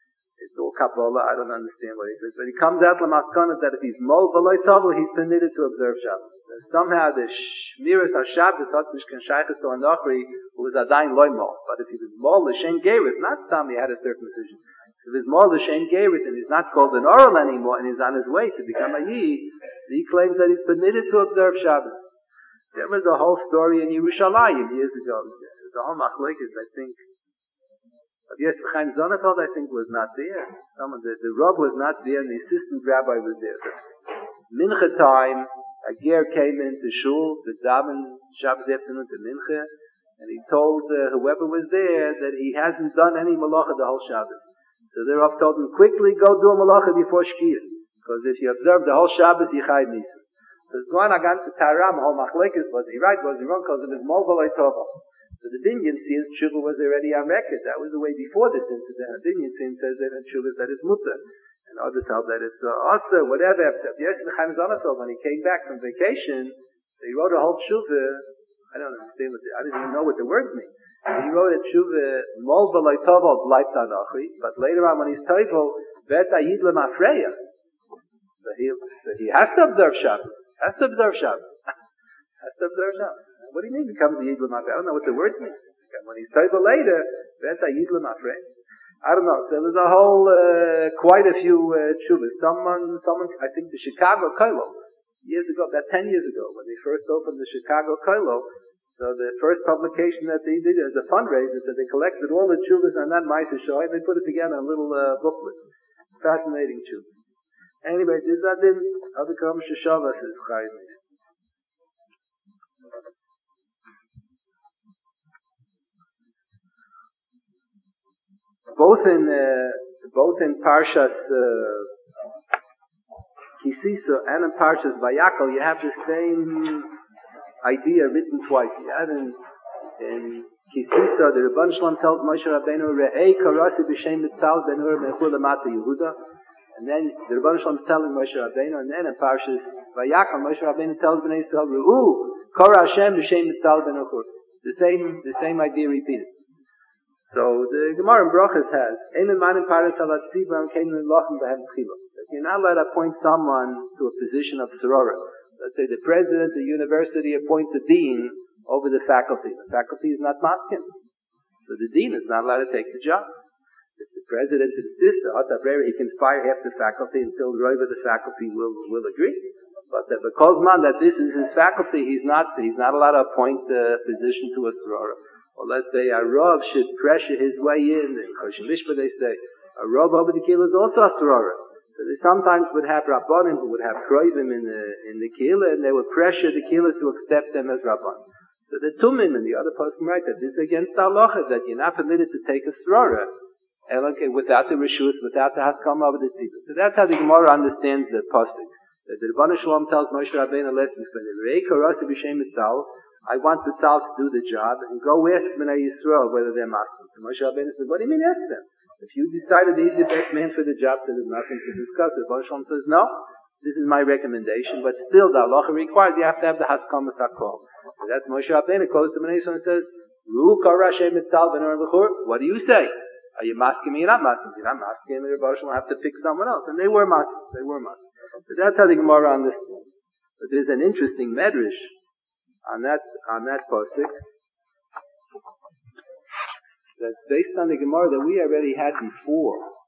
It's all Kabbalah, I don't understand what he says. But he comes out to Maskana that if he's Mol V'loi Tovel, he's permitted to observe Shabbos. Somehow the Shmiras HaShabbos, Hotzmishkan Shaychus to Anochri, who was Adayin Loi Mol. But if he was Mol L'Shem Geirus, not Stam, he had a circumcision. If he's Mol L'Shem Geirus and he's not called an oral anymore and he's on his way to become a Yid, he claims that he's permitted to observe Shabbos. There was a whole story in Yerushalayim years ago. The whole machlokes, I think, but yes, Chaim Zonefeld, I think, was not there. Someone, the, the Rav was not there, and the assistant rabbi was there. Mincha time, a ger came into shul, the daven Shabbos afternoon to Mincha, and he told uh, whoever was there that he hasn't done any malacha the whole Shabbos. So the Rav told him, quickly go do a malacha before Shkia, because if you observe the whole Shabbos, you chayv nisa. So it's going again to Taram, whole machlokes, was he right, was he wrong, because of his mol v'loi tovel. So the Binyan says Tshuva was already on record. That was the way before this incident. The Binyan says that in Tshuva that it's mutter. And others held that it's uh, also, whatever. Yes, Chaim Zonefeld, when he came back from vacation, he wrote a whole Tshuva. I don't understand what the, I didn't even know what the words mean. He wrote a Tshuva, Mol V'loi Tovel B'lai Tanochi, but later on when he's Tovel, Bet Ayid L'Mafreya. So he, so he has to observe Shabbos. Has to observe Shabbos. has to observe Shabbos. What do you mean becomes a Yid L'Mafrei? I don't know what the word means. When he's told later, that's a Yid L'Mafrei. I don't know. So there's a whole, uh, quite a few uh, tshuvas. Someone, someone, I think the Chicago Koilo, years ago, about ten years ago, when they first opened the Chicago Koilo, so the first publication that they did as a fundraiser, so they collected all the tshuvas on that Ma'aser Shoy, and they put it together in a little uh, booklet. Fascinating tshuvas. Anyway, this is Adin, Avikam Sheshavas is Chayim. Both in uh, both in Parshas uh, Kisisa and in Parshas Vayakal, you have the same idea written twice. You have in in Kisisa, the Rebbeinu Shalom tells Moshe Rabbeinu, "Re'ei karasi b'shem mitzal ben Hur mechul lamata Yehuda," and then the Rebbeinu Shalom is telling Moshe Rabbeinu, and then in Parshas Vayakal, Moshe Rabbeinu tells Bnei Yisrael, "Re'u kara Hashem b'shem mitzal ben Hur." The same the same idea repeated. So the Gemara in Brachos has, Eimen manim paras alat tzibam kein lochem behem tchila. You're not allowed to appoint someone to a position of sorora. Let's say the president of the university appoints a dean over the faculty. The faculty is not maskim. So the dean is not allowed to take the job. If the president insists, he can fire half the faculty until the of the faculty will, will agree. But uh, because man that this is his faculty, he's not, he's not allowed to appoint a position to a sorora. Or let's say a Rav should pressure his way in, in Choshen Mishpah they say, a Rav over the Kehillah is also a Sorora. So they sometimes would have Rabbanim who would have Kroivim in the, in the Kehillah, and they would pressure the Kehillah to accept them as Rabbanim. So the Tumim and the other person write that this is against the halacha, that you're not permitted to take a Sorora, without the Rishus, without the Haskama of the Tzibah. So that's how the Gemara understands the Pasuk. That the Rebbeinu Shalom tells Moshe Rabbeinu, listen, I want the Tzal to do the job, and go ask Bnei Yisrael whether they're Muslims. So Moshe Rabbeinu says, what do you mean ask them? If you decided he's the best man for the job, so there's nothing to discuss. The Rebbeinu Shalom says, no, this is my recommendation, but still the halacha requires you have to have the Haskamas HaKol. So that's Moshe Rabbeinu goes to Bnei Yisrael and says, Ru kara Hashem mitzal ben Bechur. What do you say? Are you masking me? You're not masking me. You're not masking me. The Rebbeinu Shalom have to pick someone else. And they were masking. They were masking. So that's how the Gemara understands. But there's an interesting medrash on that, on that pasuk, that's based on the Gemara that we already had before.